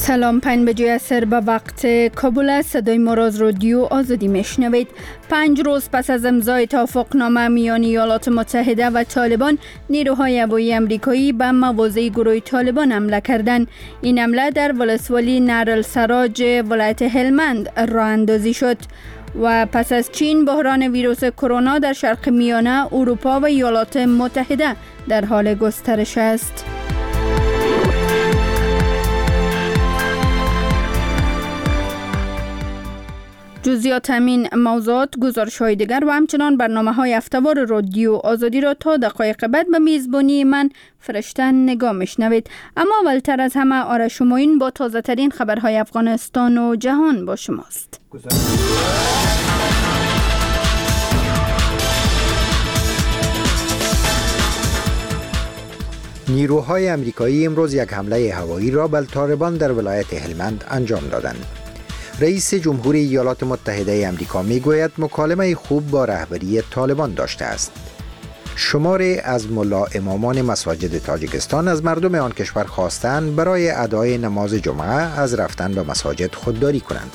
سلام، 5 بجه عصر به وقت کابل است. صدای ما را از رادیو آزادی میشنوید. 5 روز پس از امضای توافقنامه میان ایالات متحده و طالبان، نیروهای هوایی امریکایی به مواضع گروه طالبان حمله کردند. این حمله در ولسوالی نهرالسراج ولایت هلمند راه اندازی شد و پس از چین، بحران ویروس کرونا در شرق میانه، اروپا و ایالات متحده در حال گسترش است. جزئیات همین موضوعات، گزارش‌های دیگر و همچنان برنامه‌های هفته‌وار رادیو آزادی را تا دقایق بعد به میزبانی من فرشته نگاه میشنوید. اما اولتر از همه آرش معین با تازه‌ترین خبرهای افغانستان و جهان با شماست. نیروهای امریکایی امروز یک حمله هوایی را به طالبان در ولایت هلمند انجام دادند. رئیس جمهوری ایالات متحده آمریکا میگوید مکالمه خوب با رهبری طالبان داشته است. شماری از ملا امامان مساجد تاجیکستان از مردم آن کشور خواستند برای ادای نماز جمعه از رفتن به مساجد خودداری کنند.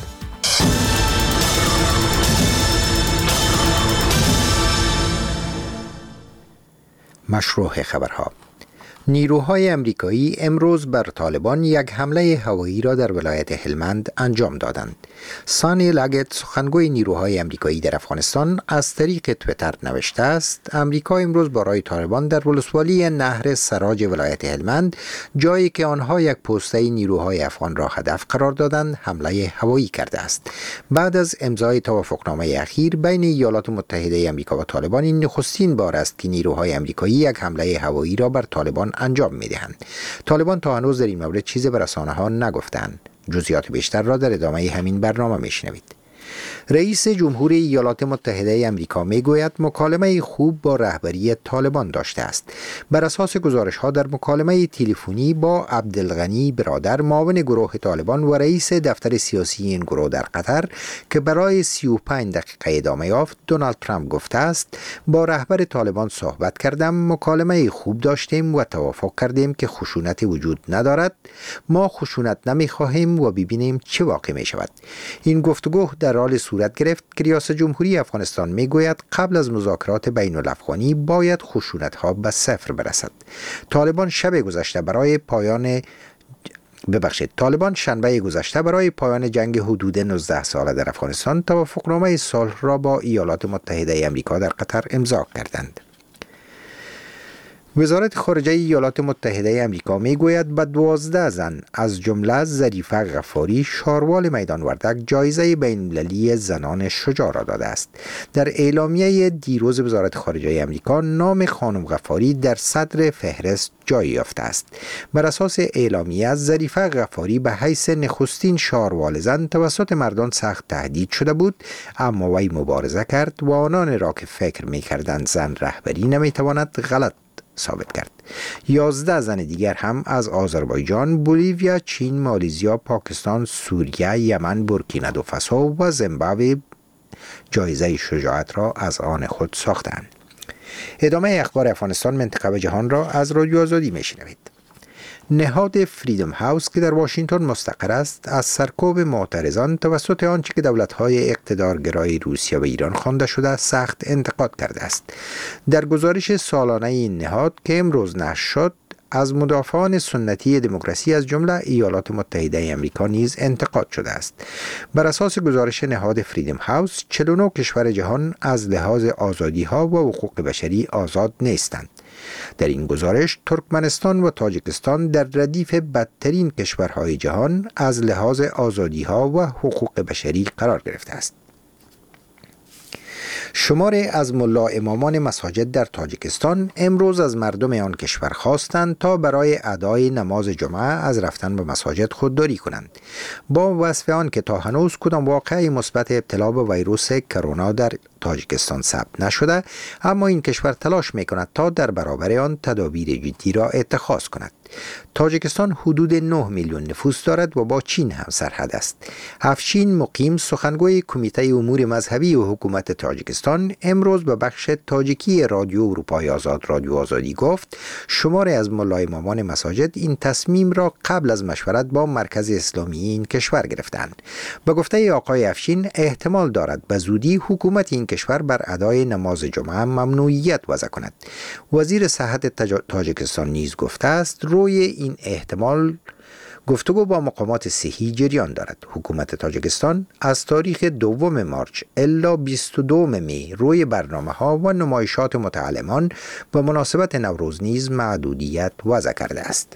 مشروع خبرها: نیروهای امریکایی امروز بر طالبان یک حمله هوایی را در ولایت هلمند انجام دادند. سانی لگت، سخنگوی نیروهای امریکایی در افغانستان، از طریق تویتر نوشته است: امریکا امروز برای طالبان در ولسوالی نهر سراج ولایت هلمند، جایی که آنها یک پوسته نیروهای افغان را هدف قرار دادند، حمله هوایی کرده است. بعد از امضای توافقنامه اخیر بین ایالات متحده آمریکا و طالبان، این نخستین بار است که نیروهای امریکایی یک حمله هوایی را بر طالبان انجام می‌دهند. طالبان تا هنوز در این مورد چیزی به رسانه‌ها نگفتند. جزئیات بیشتر را در ادامه همین برنامه میشنوید. رئیس جمهوری ایالات متحده آمریکا میگوید مکالمه خوب با رهبری طالبان داشته است. بر اساس گزارش‌ها در مکالمه تلفنی با عبدالغنی برادر، معاون گروه طالبان و رئیس دفتر سیاسی این گروه در قطر که برای 35 دقیقه ادامه یافت، دونالد ترامپ گفته است: با رهبر طالبان صحبت کردم، مکالمه خوب داشتیم و توافق کردیم که خشونت وجود ندارد. ما خشونت نمی‌خواهیم و ببینیم چه واقع می‌شود. این گفتگو در حال صورت گرفت که ریاست جمهوری افغانستان میگوید قبل از مذاکرات بین الافغانی باید خشونت‌ها به صفر برسد. طالبان شنبه گذشته برای پایان جنگ حدود 19 ساله در افغانستان توافقنامه صلح را با ایالات متحده آمریکا در قطر امضا کردند. وزارت خارجه ایالات متحده آمریکا میگوید به 12 زن از جمله ظریفه غفاری، شاروال میدان وردک، جایزه بین‌المللی زنان شجاع را داده است. در اعلامیه دیروز وزارت خارجه آمریکا، نام خانم غفاری در صدر فهرست جای یافته است. بر اساس اعلامیه، ظریفه غفاری به حیث نخستین شاروال زن توسط مردان سخت تهدید شده بود، اما وی مبارزه کرد و آنان را که فکر می‌کردند زن رهبری نمی‌تواند غلط ثابت کرد. 11 زن دیگر هم از آذربایجان، بولیویا، چین، مالزیا، پاکستان، سوریه، یمن، بورکینادوفاسو و زیمبابوه جایزه شجاعت را از آن خود ساختند. ادامه اخبار افغانستان، منطقه و جهان را از رادیو آزادی میشنوید. نهاد فریدم هاوس که در واشنگتن مستقر است، از سرکوب معترضان توسط آنچه که دولت‌های اقتدارگرای روسیه و ایران خوانده شده سخت انتقاد کرده است. در گزارش سالانه این نهاد که امروز نشر شد، از مدافعان سنتی دموکراسی از جمله ایالات متحده آمریکا نیز انتقاد شده است. بر اساس گزارش نهاد فریدم هاوس، 49 کشور جهان از لحاظ آزادی‌ها و حقوق بشری آزاد نیستند. در این گزارش، ترکمنستان و تاجیکستان در ردیف بدترین کشورهای جهان از لحاظ آزادی‌ها و حقوق بشری قرار گرفته است. شماری از ملا امامان مساجد در تاجیکستان امروز از مردم آن کشور خواستند تا برای ادای نماز جمعه از رفتن به مساجد خودداری کنند. با وصف آن که تا هنوز کدام واقعه مثبت ابتلا به ویروس کرونا در تاجیکستان ثبت نشده، اما این کشور تلاش میکند تا در برابر آن تدابیر جدی را اتخاذ کند. تاجیکستان حدود 9 میلیون نفوس دارد و با چین هم سرحد است. افشین مقیم، سخنگوی کمیته امور مذهبی و حکومت تاجیکستان، امروز به بخش تاجیکی رادیو اروپای آزاد رادیو آزادی گفت شماری از ملای امامان مساجد این تصمیم را قبل از مشورت با مرکز اسلامی این کشور گرفتند. به گفته آقای افشین احتمال دارد به زودی حکومت این کشور بر ادای نماز جمعه ممنوعیت وضع کند. وزیر صحت تاجیکستان نیز گفته است روی این احتمال گفتگو با مقامات صحی جریان دارد. حکومت تاجیکستان از تاریخ 2 مارچ الا 22 می روی برنامه‌ها و نمایشات متعلمان به مناسبت نوروز نیز محدودیت وضع کرده است.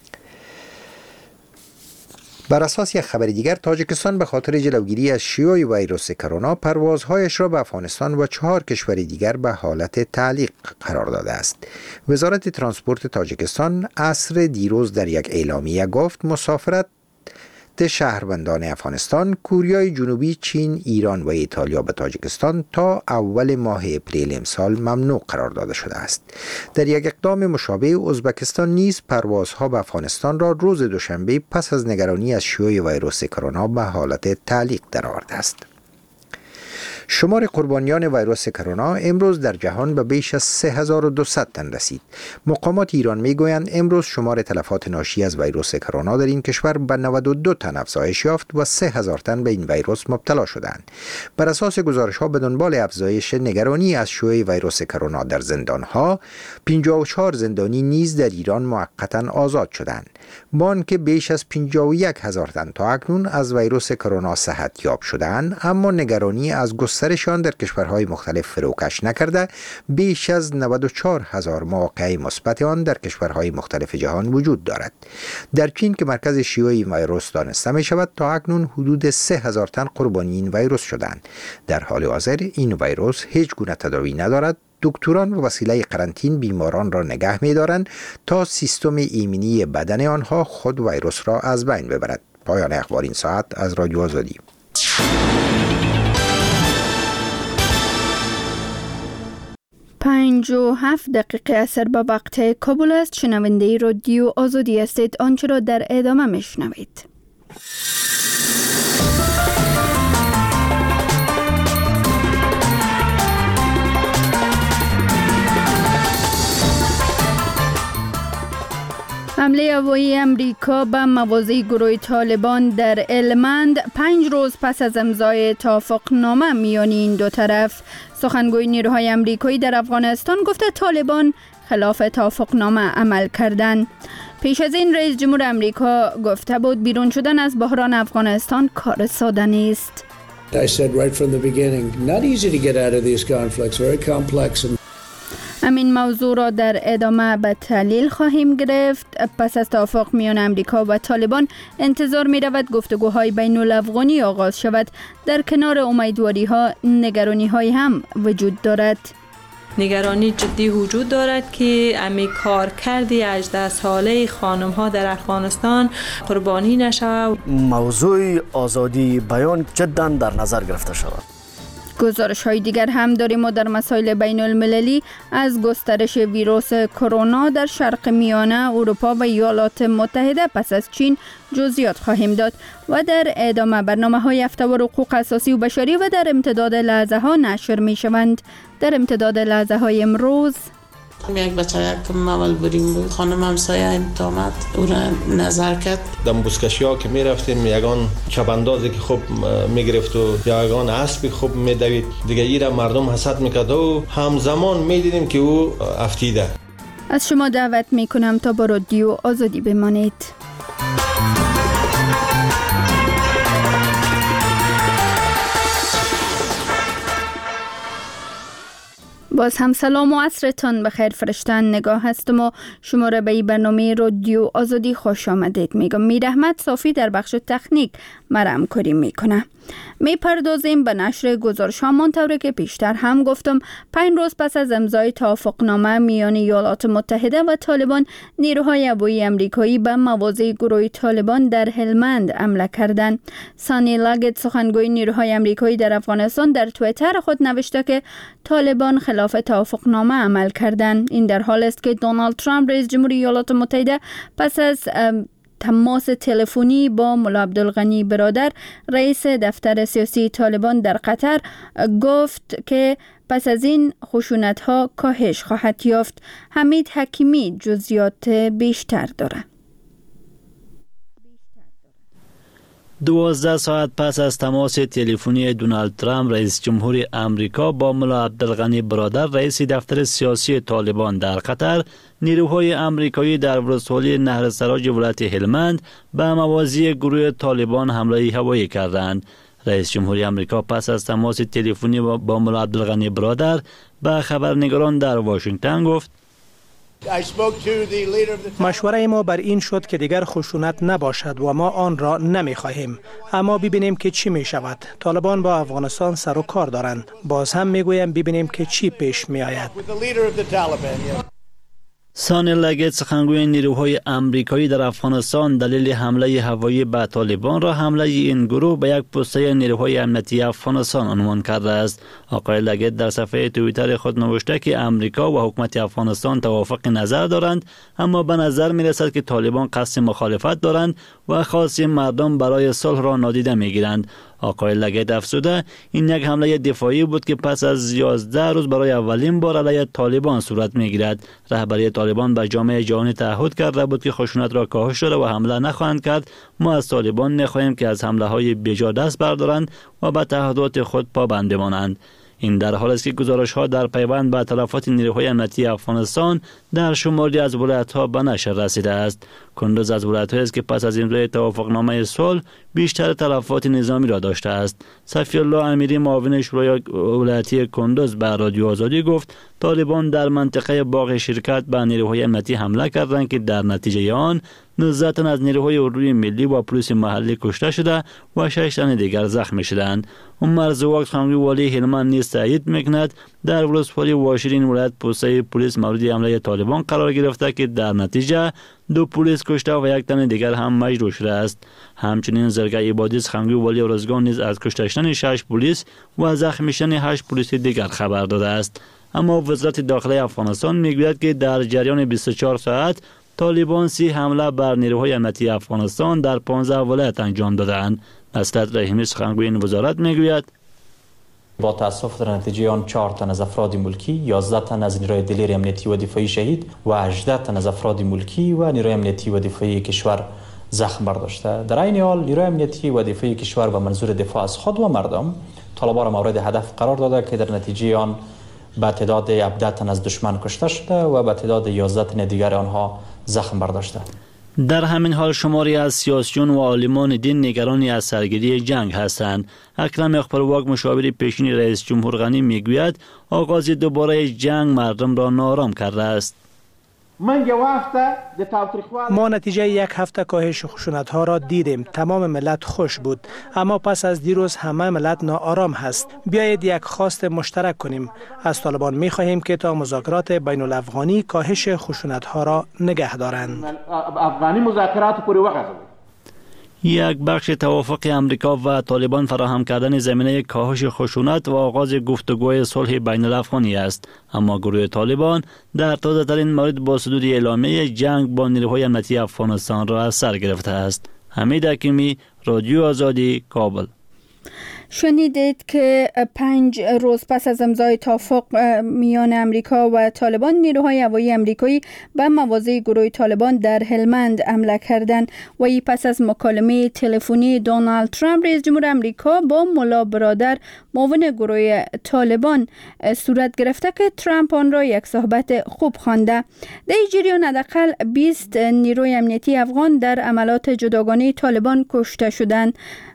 بر اساس یک خبر دیگر، تاجیکستان به خاطر جلوگیری از شیوع ویروس کرونا پروازهایش را به افغانستان و 4 کشور دیگر به حالت تعلیق قرار داده است. وزارت ترانسپورت تاجیکستان عصر دیروز در یک اعلامیه گفت مسافرت شهروندان افغانستان، کوریای جنوبی، چین، ایران و ایتالیا به تاجیکستان تا اول ماه اپریل امسال ممنوع قرار داده شده است. در یک اقدام مشابه، ازبکستان نیز پروازها به افغانستان را روز دوشنبه پس از نگرانی از شیوع ویروس کرونا به حالت تعلیق درآورده است. شمار قربانیان ویروس کرونا امروز در جهان به بیش از 3200 تن رسید. مقامات ایران میگویند امروز شمار تلفات ناشی از ویروس کرونا در این کشور به 92 تن افزایش یافت و 3000 تن به این ویروس مبتلا شدند. بر اساس گزارش‌ها به دنبال افزایش نگرانی از شیوع ویروس کرونا در زندان‌ها، 54 زندانی نیز در ایران موقتاً آزاد شدند. با آنکه بیش از 51000 تن تا اکنون از ویروس کرونا صحت یاب شدند، اما نگرانی از گسترشان در کشورهای مختلف فروکش نکرده، بیش از 94000 مواقع مثبت آن در کشورهای مختلف جهان وجود دارد. در چین که مرکز شیوع این ویروس دانسته می شود، تا اکنون حدود 3000 تن قربانی این ویروس شدند. در حال حاضر این ویروس هیچ گونه تداوی ندارد. دکتران و وسیله قرنطین بیماران را نگه می دارند تا سیستم ایمنی بدن آنها خود ویروس را از بین ببرد. پایان اخبار این ساعت از رادیو آزادی. 57 دقیقه اثر به وقت کابل است. شنونده رادیو آزادی هستید. آنچه را در ادامه میشنوید. حمله هوایی امریکا به مواضع گروه طالبان در هلمند 5 روز پس از امضای توافقنامه میان این دو طرف. سخنگوی نیروهای امریکایی در افغانستان گفته طالبان خلاف توافقنامه عمل کردند. پیش از این رئیس جمهور امریکا گفته بود بیرون شدن از بحران افغانستان کار ساده نیست. I said right from the beginning, not easy to get out of these conflicts, very complex. همین موضوع را در ادامه به تحلیل خواهیم گرفت. پس از توافق میان امریکا و طالبان انتظار می رود گفتگوهای بین الافغانی آغاز شود. در کنار امیدواری ها نگرانی های هم وجود دارد. نگرانی جدی وجود دارد که امی کارکردی 18 ساله خانم ها در افغانستان قربانی نشود. موضوع آزادی بیان جدا در نظر گرفته شود. گزارش های دیگر هم داریم و در مسائل بین المللی از گسترش ویروس کرونا در شرق میانه، اروپا و ایالات متحده پس از چین جزئیات خواهیم داد و در ادامه برنامه های هفته و حقوق اساسی و بشری و در امتداد لحظه ها نشر می شوند. در امتداد لحظه های امروز یک بچه که اول بریم بود خانم همسایه امتامت او را نظر کرد. دم بوسکشی ها که می رفتیم یگان چپاندازی که خوب می گرفت و یگان اسبی خوب می دوید دیگه ای را مردم حسد می کرد و همزمان می دیدیم که او افتیده. از شما دعوت می کنم تا با رادیو آزادی بمانید. باز هم سلام و عصرتان بخیر فرشتن نگاه هستم و شما را به این برنامه رادیو آزادی خوش آمدید میگم. میر احمد صافی در بخش تکنیک مرا همکاری میکنه. میپردازیم به نشر گزارش ها منطوره که پیشتر هم گفتم 5 روز پس از امضای توافقنامه میان ایالات متحده و طالبان، نیروهای هوایی امریکایی به مواضع گروه طالبان در هلمند حمله کردند. سانی لاگت سخنگوی نیروهای امریکایی در افغانستان در توییتر خود نوشته که طالبان خلاف توافقنامه عمل کردند. این در حال است که دونالد ترامپ رئیس جمهوری ایالات متحده پس از تماس تلفنی با ملا عبدالغنی برادر رئیس دفتر سیاسی طالبان در قطر گفت که پس از این خشونت‌ها کاهش خواهد یافت. حمید حکیمی جزئیات بیشتر دارد. 12 ساعت پس از تماس تلفنی دونالد ترامپ رئیس جمهوری آمریکا با ملا عبدالغنی برادر رئیس دفتر سیاسی طالبان در قطر، نیروهای آمریکایی در ولسوالی نهر سراج ولایت هلمند به مواضع گروه طالبان حمله هوایی کردند. رئیس جمهوری آمریکا پس از تماس تلفنی با ملا عبدالغنی برادر به خبرنگاران در واشنگتن گفت: مشوره ما بر این شد که دیگر خشونت نباشد و ما آن را نمی خواهیم، اما ببینیم که چی می شود. طالبان با افغانستان سر و کار دارند. باز هم می گویم ببینیم که چی پیش می آید. سانی لاگت سخنگوی نیروهای آمریکایی در افغانستان دلیل حمله هوایی به طالبان را حمله این گروه به یک پسته نیروهای امنیتی افغانستان عنوان کرده است. آقای لاگت در صفحه توییتر خود نوشته که آمریکا و حکومت افغانستان توافق نظر دارند، اما به نظر می رسد که طالبان قصد مخالفت دارند و خواست مردم برای صلح را نادیده می گیرند. آقای لاگت افزوده این یک حمله دفاعی بود که پس از 11 روز برای اولین بار علیه طالبان صورت می‌گیرد. رهبری طالبان به جامعه جهانی تعهد کرده بود که خشونت را کاهش داده و حمله نخواهند کرد. ما از طالبان نخواهیم که از حمله‌های بیجا دست بردارند و به تعهدات خود پابند بمانند. این در حالی است که گزارش‌ها در پیوند به تلفات نیروهای امنیتی افغانستان در شماری از ولایت‌ها به نشر رسیده است. کندوز از ولایت‌هایی است که پس از امضای توافقنامه صلح بیشتر تلفات نظامی را داشته است. صفی الله امیری معاون شورای ولایتی کندوز به رادیو آزادی گفت طالبان در منطقه باغ شرکت به نیروهای امنیتی حمله کردند که در نتیجه آن 19 تن از نیروهای اردوی ملی و پلیس محلی کشته شده و 6 تن دیگر زخمی شدند. عمر زواک سخنگوی والی هلمند نیز تایید می‌کند در ولسوالی واشرین ولایت پوسته پلیس مورد حمله طالبان قرار گرفته که در نتیجه 2 پلیس کشته و 1 تن دیگر هم مجروح شده است. همچنین زرگای عبادی سخنگوی والی ارزگان نیز از کشته شدن 6 پلیس و زخمی شدن 8 پلیس دیگر خبر داده است. اما وزارت داخلی افغانستان میگوید که در جریان 24 ساعت طالبان 30 حمله بر نیروهای امنیتی افغانستان در 15 ولایت انجام دادند. نصرت رحیمی سخنگوی این وزارت میگوید با تاسف در نتیجه آن 4 تن از افراد ملکی، 11 تن از نیروی دلیر امنیتی و دفاعی شهید و 18 تن از افراد ملکی و نیروی امنیتی و دفاعی کشور زخم برداشته. در این حال نیروی امنیتی و دفاعی کشور به منظور دفاع از خود و مردم طالبان را مورد هدف قرار داده که در نتیجه آن به تعداد 17 تن از دشمن کشته شده و به تعداد 11 تن دیگر آنها زخم برداشته. در همین حال شماری از سیاسیون و عالمان دین نگرانی از سرگیری جنگ هستند. اکرم اخبارواق مشاور پیشین رئیس جمهور غنی میگوید آغاز دوباره جنگ مردم را نارام کرده است. ما نتیجه 1 هفته کاهش خشونت‌ها را دیدیم. تمام ملت خوش بود، اما پس از دیروز همه ملت ناآرام هست. بیایید یک خواست مشترک کنیم. از طالبان می‌خواهیم که تا مذاکرات بین الافغانی کاهش خشونت‌ها را نگه دارند. یک بخش توافق امریکا و طالبان فراهم کردن زمینه کاهش خشونت و آغاز گفتگوی صلح بین الافغانی است، اما گروه طالبان در تازه ترین مورد با صدور اعلامیه جنگ با نیروهای امنیتی افغانستان را از سر گرفته است. حمید حکیمی، رادیو آزادی، کابل. شنیدید که 5 روز پس از امضای توافق میان امریکا و طالبان، نیروهای هوایی امریکایی به مواضع گروه طالبان در هلمند حمله کردند و این پس از مکالمه تلفنی دونالد ترامپ رئیس جمهور امریکا با ملا برادر معاون گروه طالبان صورت گرفته که ترامپ آن را یک صحبت خوب خوانده. در این جریان حداقل 20 نیروی امنیتی افغان در عملات جداگانه طالبان کشته شدند.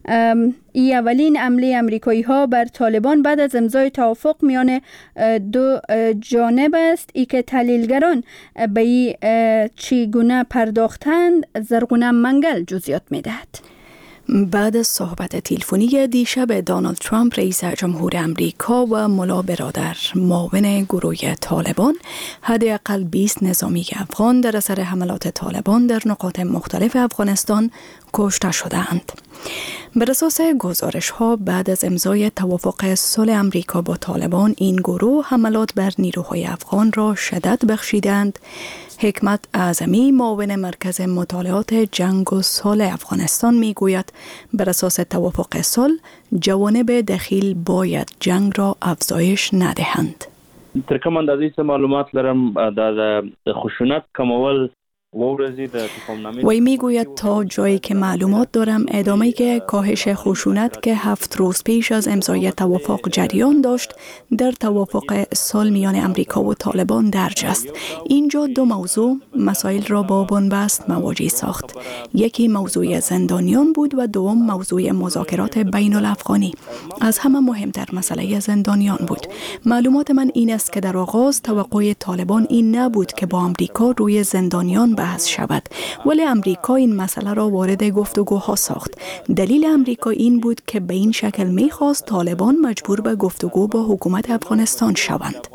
ای اولین حمله امریکایی ها بر طالبان بعد از امضای توافق میان دو جانب است. ای که تحلیلگران به ای چگونه پرداختند، زرغونه منگل جزئیات میدهد. بعد از صحبت تلفنی دیشب دونالد ترامپ رئیس جمهور امریکا و ملا برادر معاون گروه طالبان، حداقل 20 نظامی افغان در اثر حملات طالبان در نقاط مختلف افغانستان کشته شدند. بر اساس گزارش ها بعد از امضای توافق صلح امریکا با طالبان، این گروه حملات بر نیروهای افغان را شدت بخشیدند. حکمت اعظمی معاون مرکز مطالعات جنگ و صلح افغانستان میگوید بر اساس توافق صلح جوانب دخیل باید جنگ را افزایش ندهند. تر کوم اندازې معلومات لرم د خشونت کمول وی میگوید تا جایی که معلومات دارم ادامه که کاهش خشونت که 7 روز پیش از امضای توافق جریان داشت در توافق صلح میان امریکا و طالبان درج است. اینجا دو موضوع مسائل را با بنبست مواجه ساخت. یکی موضوع زندانیان بود و دوم موضوع مذاکرات بین الافغانی. از همه مهمتر مسئله زندانیان بود. معلومات من این است که در آغاز توقع طالبان این نبود که با امریکا روی زندانیان بحث شود، ولی امریکا این مسئله را وارد گفتگوها ساخت. دلیل امریکا این بود که به این شکل می‌خواست طالبان مجبور به گفتگو با حکومت افغانستان شوند.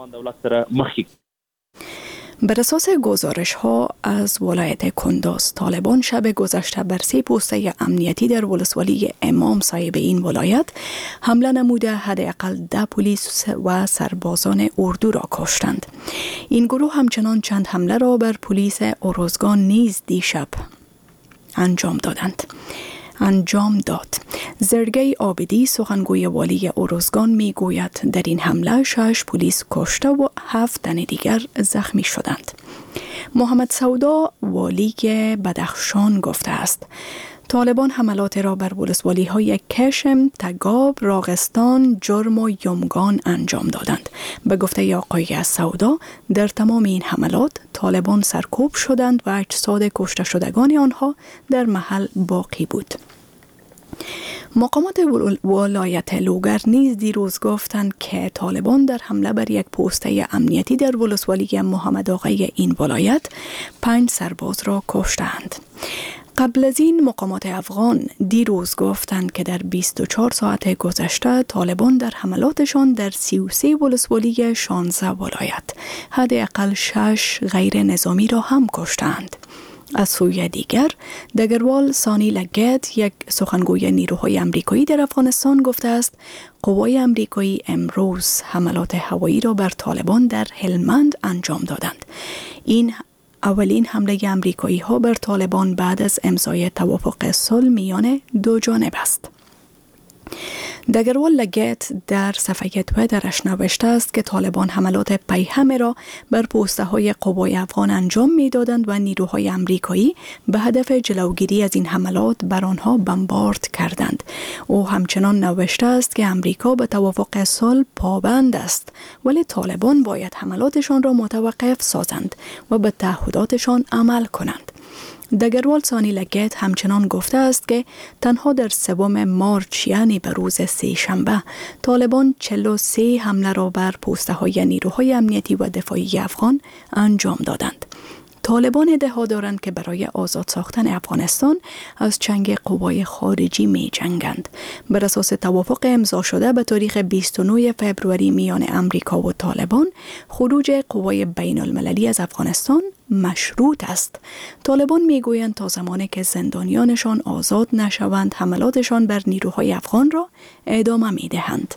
بر اساس گزارش ها از ولایت کندوز، طالبان شب گذشته بر 3 پوسته امنیتی در ولسوالی امام صاحب این ولایت حمله نموده حداقل 10 پلیس و سربازان اردو را کشتند. این گروه همچنان چند حمله را بر پلیس اروزگان نیز دیشب انجام داد. زرگی آبدی سخنگوی والی اروزگان می گوید در این حمله 6 پلیس کشته و 7 تن دیگر زخمی شدند. محمد سودا والی بدخشان گفته است طالبان حملات را بر ولسوالی های کشم، تگاب، راغستان، جرم و یمگان انجام دادند. به گفته آقای سودا در تمام این حملات طالبان سرکوب شدند و اجساد کشته شدگان آنها در محل باقی بود. مقامات ولایت لوگر نیز دیروز گفتند که طالبان در حمله بر یک پوسته امنیتی در ولسوالی محمد آقای این ولایت 5 سرباز را کشتند. قبل از این مقامات افغان دیروز گفتند که در 24 ساعت گذشته طالبان در حملاتشان در 33 ولسوالی 16 ولایت حداقل 6 غیر نظامی را هم کشتند. از سوی دیگر دگروال سانی لگت، یک سخنگوی نیروهای امریکایی در افغانستان، گفته است قوای امریکایی امروز حملات هوایی را بر طالبان در هلمند انجام دادند. این اولین حمله امریکایی ها بر طالبان بعد از امضای توافق صلح میان دو جانب است. دگروال لگت در صفحه تویترش نوشته است که طالبان حملات پیهم را بر پوسته های قوای افغان انجام می دادند و نیروهای امریکایی به هدف جلوگیری از این حملات بر آنها بمبارد کردند. او همچنان نوشته است که امریکا به توافق صلح پابند است، ولی طالبان باید حملاتشان را متوقف سازند و به تعهداتشان عمل کنند. دگروال سانی لگت همچنان گفته است که تنها در 3 مارچ یعنی به روز 3 شنبه طالبان 43 حمله را بر پوسته های نیروهای امنیتی و دفاعی افغان انجام دادند. طالبان ادعا دارند که برای آزاد ساختن افغانستان از چنگ قوای خارجی می جنگند. بر اساس توافق امضا شده به تاریخ 29 فوریه میان امریکا و طالبان، خروج قوای بین المللی از افغانستان مشروط است. طالبان می گویند تا زمانی که زندانیانشان آزاد نشوند حملاتشان بر نیروهای افغان را ادامه می دهند.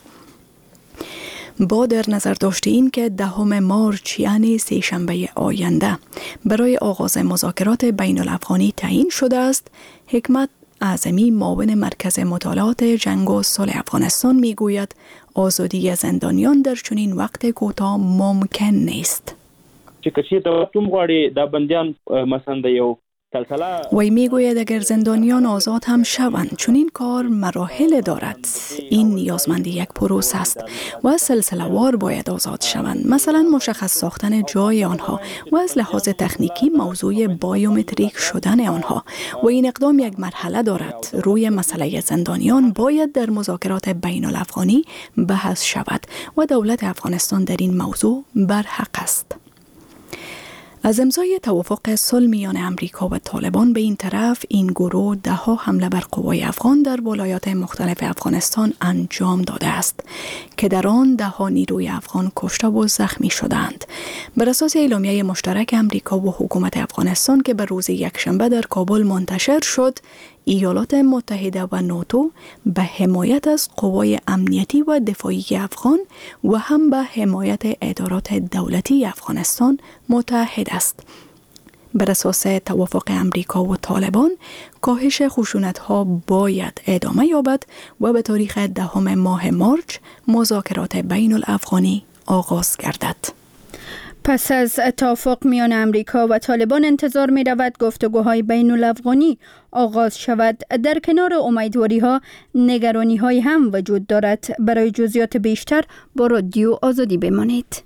با در نظر داشته این که 10 مارچ یعنی 3 شنبه آینده برای آغاز مذاکرات بین الافغانی تعیین شده است، حکمت اعظمی معاون مرکز مطالعات جنگ و صلح افغانستان می گوید آزادی زندانیان در چنین وقت کوتاه ممکن نیست. چې کچې ته توم غواړي دا بندیان مثلا د یو وی میگوید اگر زندانیان آزاد هم شوند چون این کار مراحل دارد، این نیازمند یک پروسه است و سلسله وار باید آزاد شوند. مثلا مشخص ساختن جای آنها و از لحاظ تکنیکی موضوع بایومتریک شدن آنها و این اقدام یک مرحله دارد. روی مسئله زندانیان باید در مذاکرات بین الافغانی بحث شود و دولت افغانستان در این موضوع برحق است. از امضای توافق صلح میان امریکا و طالبان به این طرف، این گروه ده‌ها حمله بر قوای افغان در ولایات مختلف افغانستان انجام داده است که در آن ده‌ها نیروی افغان کشته و زخمی شدند. بر اساس اعلامیه مشترک امریکا و حکومت افغانستان که به روز یکشنبه در کابل منتشر شد، ایالات متحده و ناتو به حمایت از قوای امنیتی و دفاعی افغان و هم به حمایت ادارات دولتی افغانستان متحد است. بر اساس توافق امریکا و طالبان، کاهش خشونت‌ها باید ادامه یابد و به تاریخ 10 ماه مارچ مذاکرات بین الافغانی آغاز گردد. پس از توافق میان امریکا و طالبان انتظار می رود گفتگوهای بین الافغانی آغاز شود. در کنار امیدواری‌ها نگرانی‌های هم وجود دارد. برای جزئیات بیشتر با رادیو آزادی بمانید.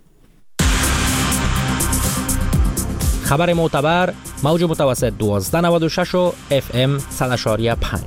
خبر معتبر، موج متوسط 1296 و FM 100.5.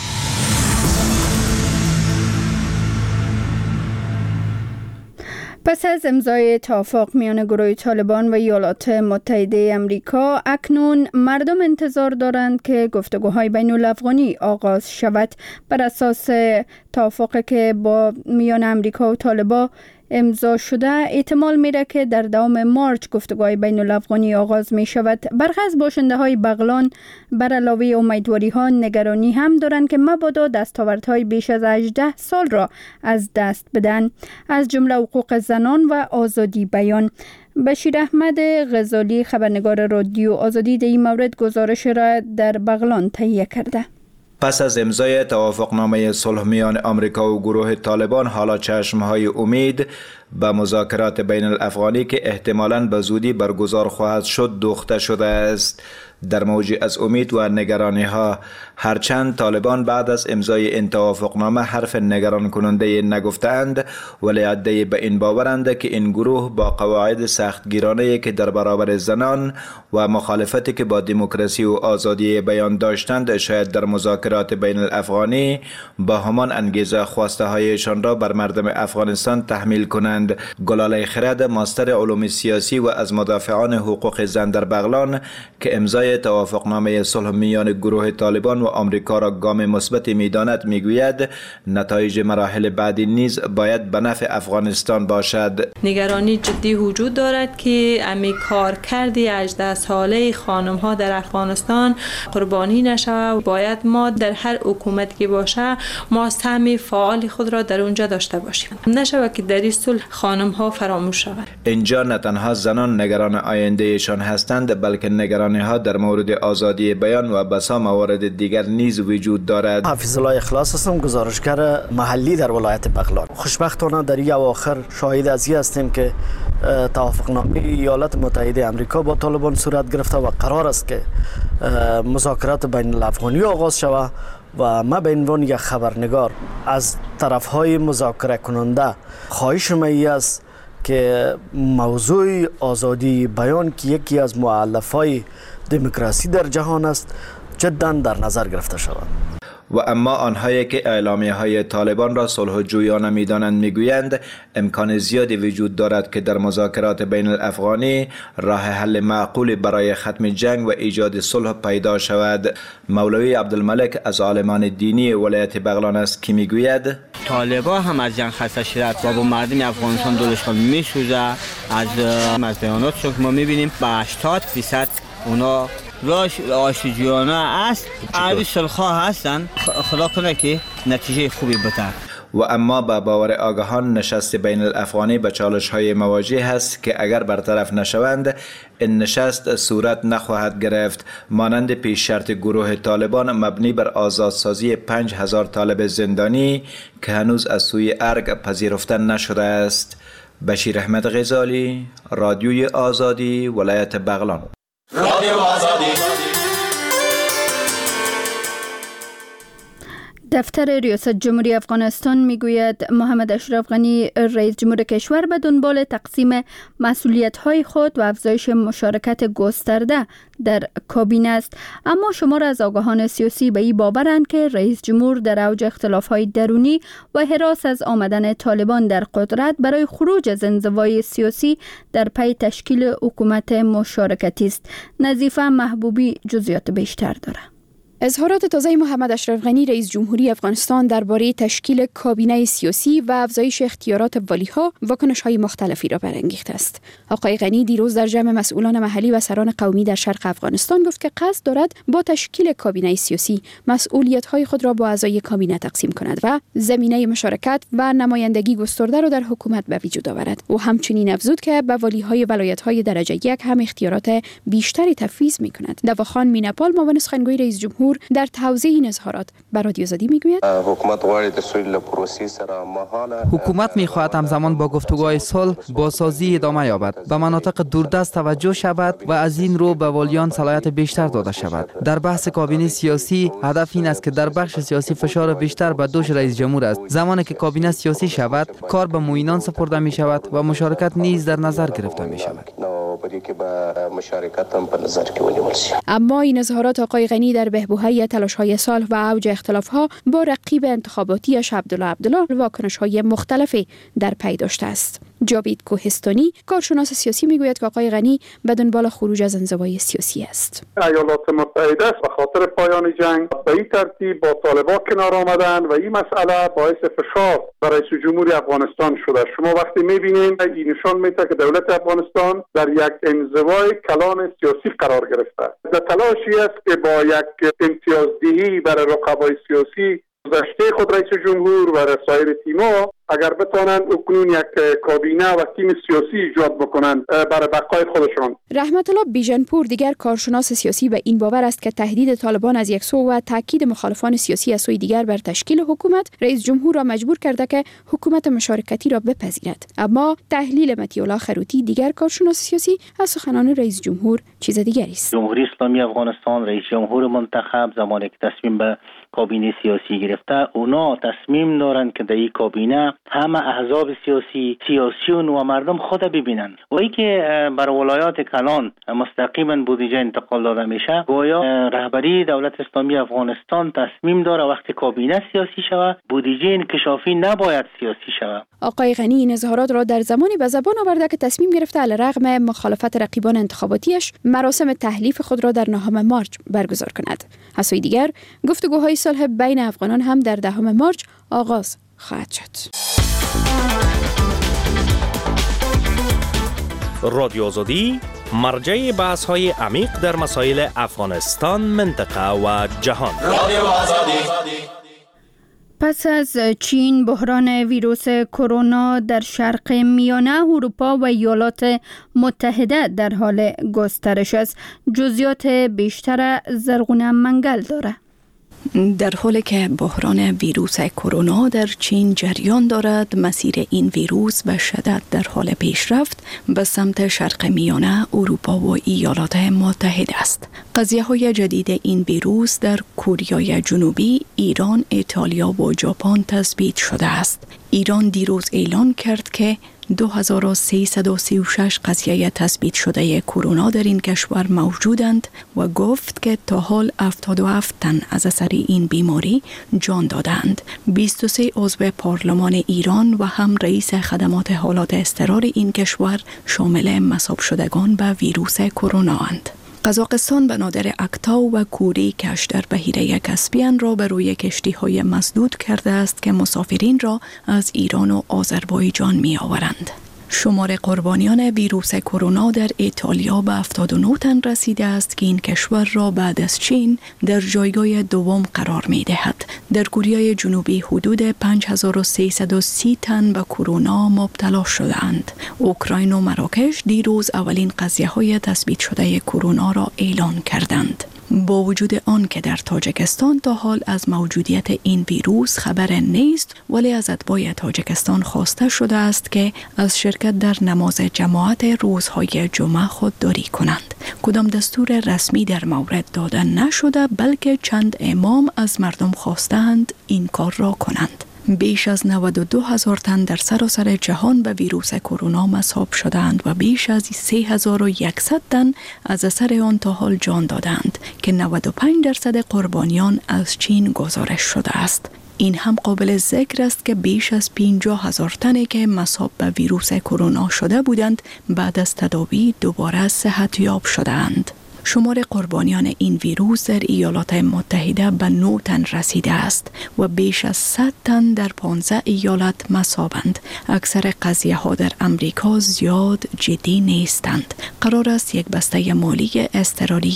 پس از امضای توافق میان گروه طالبان و ایالات متحده امریکا، اکنون مردم انتظار دارند که گفتگوهای بین الافغانی آغاز شود. بر اساس توافقی که با میان امریکا و طالبان امضا شده، احتمال میره که در 10 مارچ گفتگوهای بین الافغانی آغاز می شود. برخی از باشنده های بغلان بر علاوه امیدواری ها نگرانی هم دارند که مبادا دستاوردهای بیش از 18 سال را از دست بدن، از جمله حقوق زنان و آزادی بیان. بشیر احمد غزالی، خبرنگار رادیو آزادی، در این مورد گزارش را در بغلان تهیه کرده. پس از امضای توافقنامه صلح میان آمریکا و گروه طالبان، حالا چشمهای امید به مذاکرات بین الافغانی که احتمالاً به زودی برگزار خواهد شد دوخته شده است. در موجی از امید و نگرانی ها، هرچند طالبان بعد از امضای این توافقنامه حرف نگران کننده نگفتند، ولی عده‌ای به این باورند که این گروه با قواعد سختگیرانه‌ای که در برابر زنان و مخالفتی که با دموکراسی و آزادی بیان داشتند، شاید در مذاکرات بین الافغانی با همان انگیزه خواسته هایشان را بر مردم افغانستان تحمیل کنند. گلاله خرد، ماستر علوم سیاسی و از مدافعان حقوق زن در بغلان، که امضای توافقنامه صلح میان گروه طالبان و آمریکا را گام مثبتی می‌داند، میگوید نتایج مراحل بعدی نیز باید به نفع افغانستان باشد. نگرانی جدی وجود دارد که کارکرد 18 ساله خانم‌ها در افغانستان قربانی نشود. باید ما در هر حکومتی که باشه ما سهم فعال خود را در اونجا داشته باشیم، نشود که در این صلح خانم‌ها فراموش شود. اینجا نه تنها زنان نگران آیندهشان هستند، بلکه نگرانی‌ها در مورد آزادی بیان و بسا موارد دیگر نیز وجود دارد. حافظ الله اخلاص هستم، گزارشگر محلی در ولایت بغلان. خوشبختانه در این اواخر شاهد از این هستیم که توافقنامه ایالات متحده آمریکا با طالبان صورت گرفته و قرار است که مذاکرات بین الافغانی آغاز شود و ما به عنوان یک خبرنگار از طرف‌های مذاکره کننده خواهش می است که موضوع آزادی بیان که یکی از مؤلفه‌های دموکراسی در جهان است جدا در نظر گرفته شود. و اما آنهایی که اعلامیه‌های طالبان را صلح جویانه می‌دانند میگویند امکان زیادی وجود دارد که در مذاکرات بین الافغانی راه حل معقول برای ختم جنگ و ایجاد صلح پیدا شود. مولوی عبدالملک از عالمان دینی ولایت بغلان است که میگوید طالبان هم از جنگ خسته شدند و با مردم افغانستان دلشان میسوزه. از بیانات که ما می‌بینیم به 80% اونا راش آشتیجیانه است، عربی صلح‌خواه هستند. خدا کنه که نتیجه خوبی بده. و اما به باور آگاهان نشست بین الافغانی به چالش‌های مواجه است که اگر برطرف نشوند این نشست صورت نخواهد گرفت، مانند پیش شرط گروه طالبان مبنی بر آزادسازی 5000 طالب زندانی که هنوز از سوی ارگ پذیرفته نشده است. بشیر احمد غزالی، رادیوی آزادی، ولایت بغلان. رادیو آزادی دفتر ریاست جمهوری افغانستان میگوید محمد اشرف غنی رئیس جمهور کشور به دنبال تقسیم مسئولیت‌های خود و افزایش مشارکت گسترده در کابینه است، اما شمار از آگاهان سیاسی به این باورند که رئیس جمهور در اوج اختلاف‌های درونی و هراس از آمدن طالبان در قدرت برای خروج از انزوای سیاسی در پی تشکیل حکومت مشارکتی است. نظیفه محبوبی جزئیات بیشتر دارد. اظهارات تازه محمد اشرف غنی رئیس جمهوری افغانستان درباره تشکیل کابینه سیاسی و افزایش اختیارات والی‌ها واکنش‌های مختلفی را برانگیخته است. آقای غنی دیروز در جمع مسئولان محلی و سران قومی در شرق افغانستان گفت که قصد دارد با تشکیل کابینه سیاسی مسئولیت‌های خود را با اعضای کابینه تقسیم کند و زمینه مشارکت و نمایندگی گسترده را در حکومت به وجود آورد. او همچنین افزود که به والی‌های ولایت‌های درجه یک هم اختیارات بیشتری تفویض می‌کند. دواخان میناپال معاون سخنگوی رئیس جمهور در توضیح این اظهارات به رادیو آزادی میگوید حکومت میخواهد همزمان با گفتگوهای صلح با سازی ادامه یابد، به مناطق دوردست توجه شود و از این رو به والیان صلاحیت بیشتر داده شود. در بحث کابینه سیاسی هدف این است که در بخش سیاسی فشار بیشتر به دوش رئیس جمهور است. زمانی که کابینه سیاسی شود کار به معینان سپرده می شود و مشارکت نیز در نظر گرفته می شود. اما این اظهارات آقای غنی در بهبوهی تلاش‌های صلح و اوج اختلاف‌ها با رقیب انتخاباتیش عبدالله واکنش‌های مختلفی در پی داشته است. جاوید کوهستانی کارشناس سیاسی میگوید که آقای غنی به دنبال خروج از انزوای سیاسی است. ایالات متحده است به خاطر پایان جنگ به این ترتیب با طالبان کنار آمدن و این مسئله باعث فشار بر رئیس جمهوری افغانستان شده. شما وقتی می‌بینید این نشان میده که دولت افغانستان در یک انزوای کلان سیاسی قرار گرفته است. در تلاشی است که با یک امتیازدهی برای رقبای سیاسی گذشته خود رئیس جمهور و سایر تیم‌ها اگر بتوانند اکنون یک کابینه و تیم سیاسی ایجاد بکنند برای بقای خودشان. رحمت الله بیژنپور دیگر کارشناس سیاسی به این باور است که تهدید طالبان از یک سو و تاکید مخالفان سیاسی از سوی دیگر بر تشکیل حکومت رئیس جمهور را مجبور کرده که حکومت مشارکتی را بپذیرد. اما تحلیل مطیع الله خروتی دیگر کارشناس سیاسی از سخنان رئیس جمهور چیز دیگری است. جمهوری اسلامی افغانستان رئیس جمهور منتخب زمانی که تصمیم به کابینه سیاسی گرفته، اونا تصمیم دارند که در این کابینه همه احزاب سیاسیون و مردم خود ببینن و ای که بر ولایات کلان مستقیما بودجه انتقال داده میشه، گویا رهبری دولت اسلامی افغانستان تصمیم داره وقتی کابینه سیاسی شوه بودجه انکشافی نباید سیاسی شوه. آقای غنی این اظهارات را در زمانی به زبان آورده که تصمیم گرفته علیرغم مخالفت رقیبان انتخاباتیش مراسم تحلیف خود را در نهم مارچ برگزار کند. از سوی دیگر گفتگوهای صلح بین افغانان هم در 10 مارچ آغاز خواهد شد. رادیو آزادی مرجع بحث‌های عمیق در مسائل افغانستان، منطقه و جهان. رادیو آزادی. پس از چین، بحران ویروس کرونا در شرق میانه، اروپا و ایالات متحده در حال گسترش است. جزئیات بیشتر زرغونه منگل داره. در حالی که بحران ویروس کرونا در چین جریان دارد، مسیر این ویروس به شدت در حال پیشرفت به سمت شرق میانه، اروپا و ایالات متحده است. قضیه‌های جدید این ویروس در کره جنوبی، ایران، ایتالیا و ژاپن تثبیت شده است. ایران دیروز اعلان کرد که 2336 قضیه تثبیت شده کرونا در این کشور موجودند و گفت که تا حال 77 تن از اثر این بیماری جان دادند. 23 عضو پارلمان ایران و هم رئیس خدمات حالات اضطرار این کشور شامل مصاب شدگان به ویروس کرونا اند. قزاقستان بنادر اکتا و کوری کش در بحیره کاسپین را به روی کشتی‌های مسدود کرده است که مسافرین را از ایران و آذربایجان می آورند. شمار قربانیان ویروس کرونا در ایتالیا به 79 تن رسیده است که این کشور را بعد از چین در جایگاه دوم قرار می دهد. در کره جنوبی حدود 5330 تن به کرونا مبتلا شدند. اوکراین و مراکش دیروز اولین قضیه‌های تثبیت شده کرونا را اعلان کردند. با وجود آن که در تاجیکستان تا حال از موجودیت این ویروس خبر نیست، ولی از اتباع تاجیکستان خواسته شده است که از شرکت در نماز جماعت روزهای جمعه خودداری کنند. کدام دستور رسمی در مورد داده نشده، بلکه چند امام از مردم خواستند این کار را کنند. بیش از 92,000 تن در سراسر جهان به ویروس کرونا مصاب شدند و بیش از 3,100 تن از اثر آن تا حال جان دادند که 95% قربانیان از چین گزارش شده است. این هم قابل ذکر است که بیش از 50,000 تنی که مصاب به ویروس کرونا شده بودند بعد از تداوی دوباره صحتیاب شدند. شمار قربانیان این ویروس در ایالات متحده به 9 تن رسیده است و بیش از 100 تن در 15 ایالت مصابند. اکثر قضیه ها در امریکا زیاد جدی نیستند. قرار است یک بسته مالی استرالی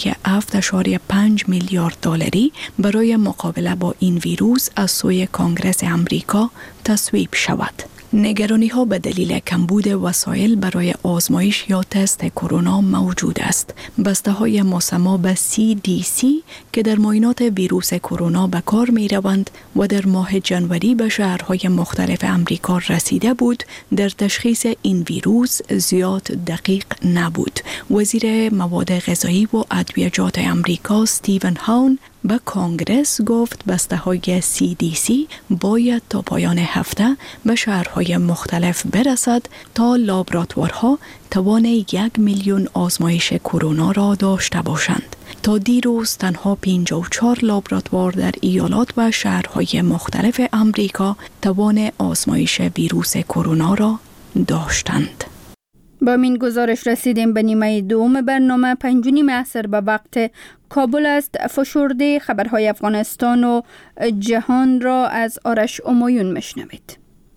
7.5 میلیارد دلاری برای مقابله با این ویروس از سوی کنگره امریکا تصویب شود. نگرانی ها به دلیل کمبود وسایل برای آزمایش یا تست کرونا موجود است. بسته های مسمى به CDC که در معاینات ویروس کرونا به کار می روند و در ماه جنوری به شهرهای مختلف امریکا رسیده بود، در تشخیص این ویروس زیاد دقیق نبود. وزیر مواد غذایی و ادویه‌جات امریکا استیون هاون به کانگرس گفت بسته های CDC باید تا پایان هفته به شهرهای مختلف برسد تا لابراتوارها توان 1 میلیون آزمایش کرونا را داشته باشند. تا دیروز تنها 54 لابراتوار در ایالات و شهرهای مختلف امریکا توان آزمایش ویروس کرونا را داشتند. با این گزارش رسیدیم به نیمه دوم برنامه. 5:30 عصر به وقت کابل است. فشرده خبرهای افغانستان و جهان را از آرش امایون مشنوید.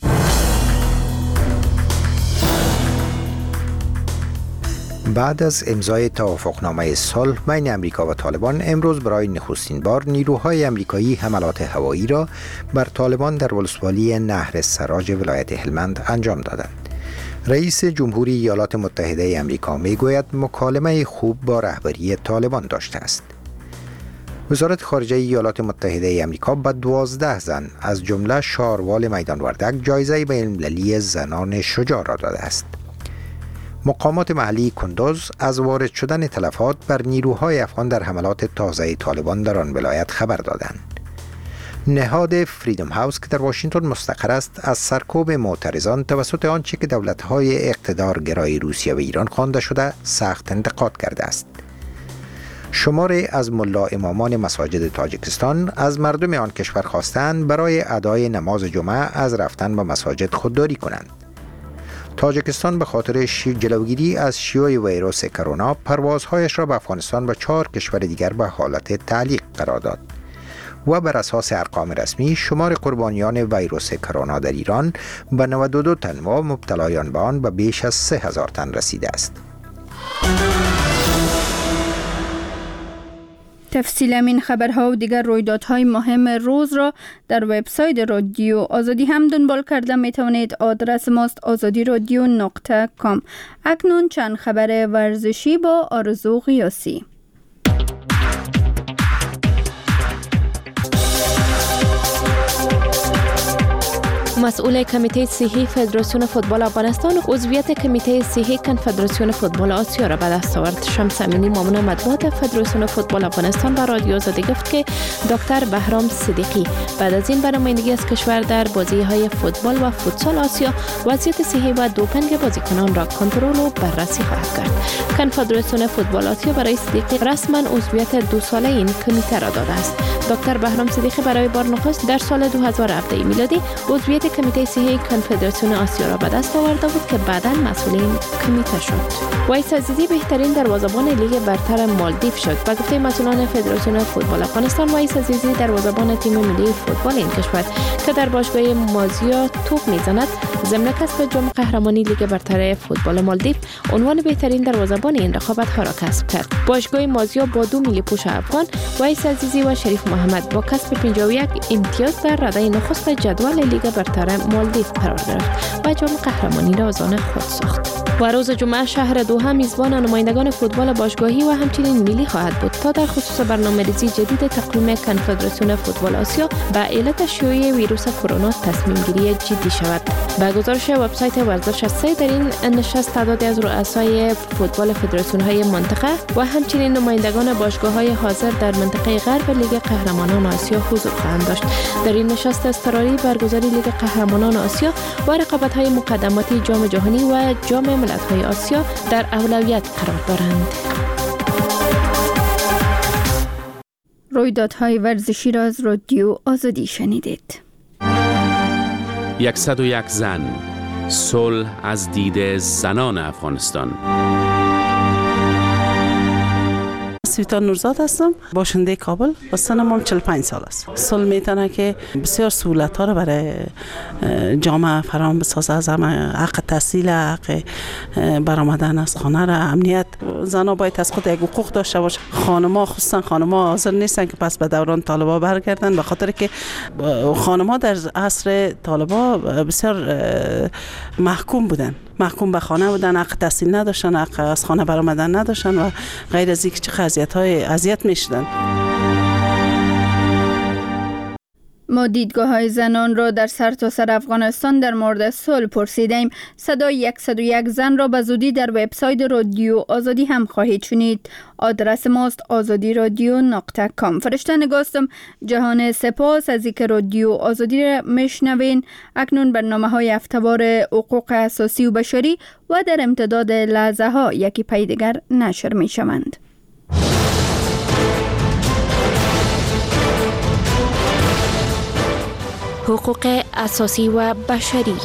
بعد از امضای توافقنامه صلح بین امریکا و طالبان، امروز برای نخستین بار نیروهای امریکایی حملات هوایی را بر طالبان در ولسوالی نهر سراج ولایت هلمند انجام دادند. رئیس جمهوری ایالات متحده امریکا میگوید مکالمه خوب با رهبری طالبان داشته است. وزارت خارجه ایالات متحده امریکا به 12 زن از جمله شاروال میدان وردک جایزه بین‌المللی زنان شجاع را داده است. مقامات محلی کندوز از وارد شدن تلفات بر نیروهای افغان در حملات تازه طالبان در آن ولایت خبر دادند. نهاد فریدم هاوس که در واشنگتن مستقر است، از سرکوب معترضان توسط آنچه که دولت‌های اقتدارگرای روسیه و ایران خوانده شده سخت انتقاد کرده است. شماری از ملا امامان مساجد تاجیکستان از مردم آن کشور خواستند برای ادای نماز جمعه از رفتن به مساجد خودداری کنند. تاجیکستان به خاطر جلوگیری از شیوع ویروس کرونا پروازهایش را به افغانستان و 4 کشور دیگر به حالت تعلیق قرار داد و بر اساس ارقام رسمی شمار قربانیان ویروس کرونا در ایران به 92 تن و مبتلایان به آن به بیش از 3,000 تن رسیده است. تفصیل این خبرها و دیگر رویدادهای مهم روز را در وبسایت رادیو آزادی هم دنبال کرده می توانید. آدرس ماست azadiradyo.com. اکنون چند خبر ورزشی با آرزو قیاسی. مسئول کمیته صحی فدراسیون فوتبال افغانستان عضویت کمیته صحی کنفدراسیون فوتبال آسیا را به دست آورد. شمس امینی معاون مطبوعات فدراسیون فوتبال افغانستان و رادیو آزادی گفت که دکتر بهرام صدیقی بعد از این به نمایندگی از کشور در بازی‌های فوتبال و فوتسال آسیا وضعیت صحی و دوپنگ بازیکنان را کنترل و بررسی خواهد کرد. کنفدراسیون فوتبال آسیا برای صدیقی رسما عضویت 2 ساله این کمیته را داده است. دکتر بهرام صدیقی برای بار نخست در سال 2017 میلادی عضویت کمیته صحی کنفدراسیون آسیا را به دست آورده بود که بعداً مسئول این کمیته شد. وایس عزیزی بهترین دروازه‌بان لیگ برتر مالدیو شد. به گفته مسئولان فدراسیون فوتبال افغانستان، وایس عزیزی دروازه‌بان تیم ملی فوتبال این کشور که در باشگاه مازیا توپ میزند، ضمن کسب جام قهرمانی لیگ برتر فوتبال مالدیو عنوان بهترین دروازه‌بان این رقابت‌ها را کسب کرد. باشگاه مازیا با 2 ملی پوش افغان، وایس عزیزی و شریف محمد با کسب 51 امتیاز در رده نخست جدول لیگ برتر مالدیو قرار گرفت و جام قهرمانی را از آن خود ساخت. و روز جمعه شهر دوحه میزبان نمایندگان فوتبال باشگاهی و همچنین ملی خواهد بود تا در خصوص برنامه‌ریزی جدید تقویم کنفدراسیون فوتبال آسیا به علت شیوع ویروس کرونا تصمیم گیری جدی شود. با گزارش وبسایت ورزش سه در این نشست تعدادی از رؤسای فوتبال فدراسیون‌های منطقه و همچنین نمایندگان باشگاه‌های حاضر در منطقه غرب لیگ قهرمانان آسیا حضور خواهند داشت. در این نشست اضطراری برگزاری لیگ قهرمانان آسیا و رقابت‌های مقدماتی جام جهانی و جام ملت‌های آسیا در اولویت قرار دارند. رویدادهای ورزشی را از رادیو آزادی شنیدید. 101 زن، صلح از دید زنان افغانستان. سویتا نورزاد هستم، باشنده کابل و سنم هم 45 سال است. صلح میتونه که بسیار سهولت ها رو برای جامعه فراهم بسازه، از همه حق تحصیل، حق برآمدن از خانه را، امنیت. زنها باید از خود یک حقوق داشته باشه. خانم‌ها خصوصا خانم‌ها حاضر نیستن که پس به دوران طالبا برگردن، به خاطر که خانم‌ها در عصر طالبا بسیار محکوم بودن، محکوم به خانه بودن، حق تحصیل نداشتن، حق از خانه برآمدن نداشتن و غیر از اینکه چه اذیت میشدن. ما دیدگاه‌های زنان را در سرتاسر افغانستان در مورد صلح پرسیدیم. صدای 101 زن را به زودی در وبسایت رادیو آزادی هم خواهید شنید. آدرس ماست azadi.radio.com. فرشته نگاستم. جهان سپاس از اینکه رادیو آزادی را میشنوین. اکنون برنامه‌های هفته‌وار حقوق اساسی و بشری و در امتداد لحظه ها یکی پی دیگر نشر میشوند. حقوق اساسی و بشری.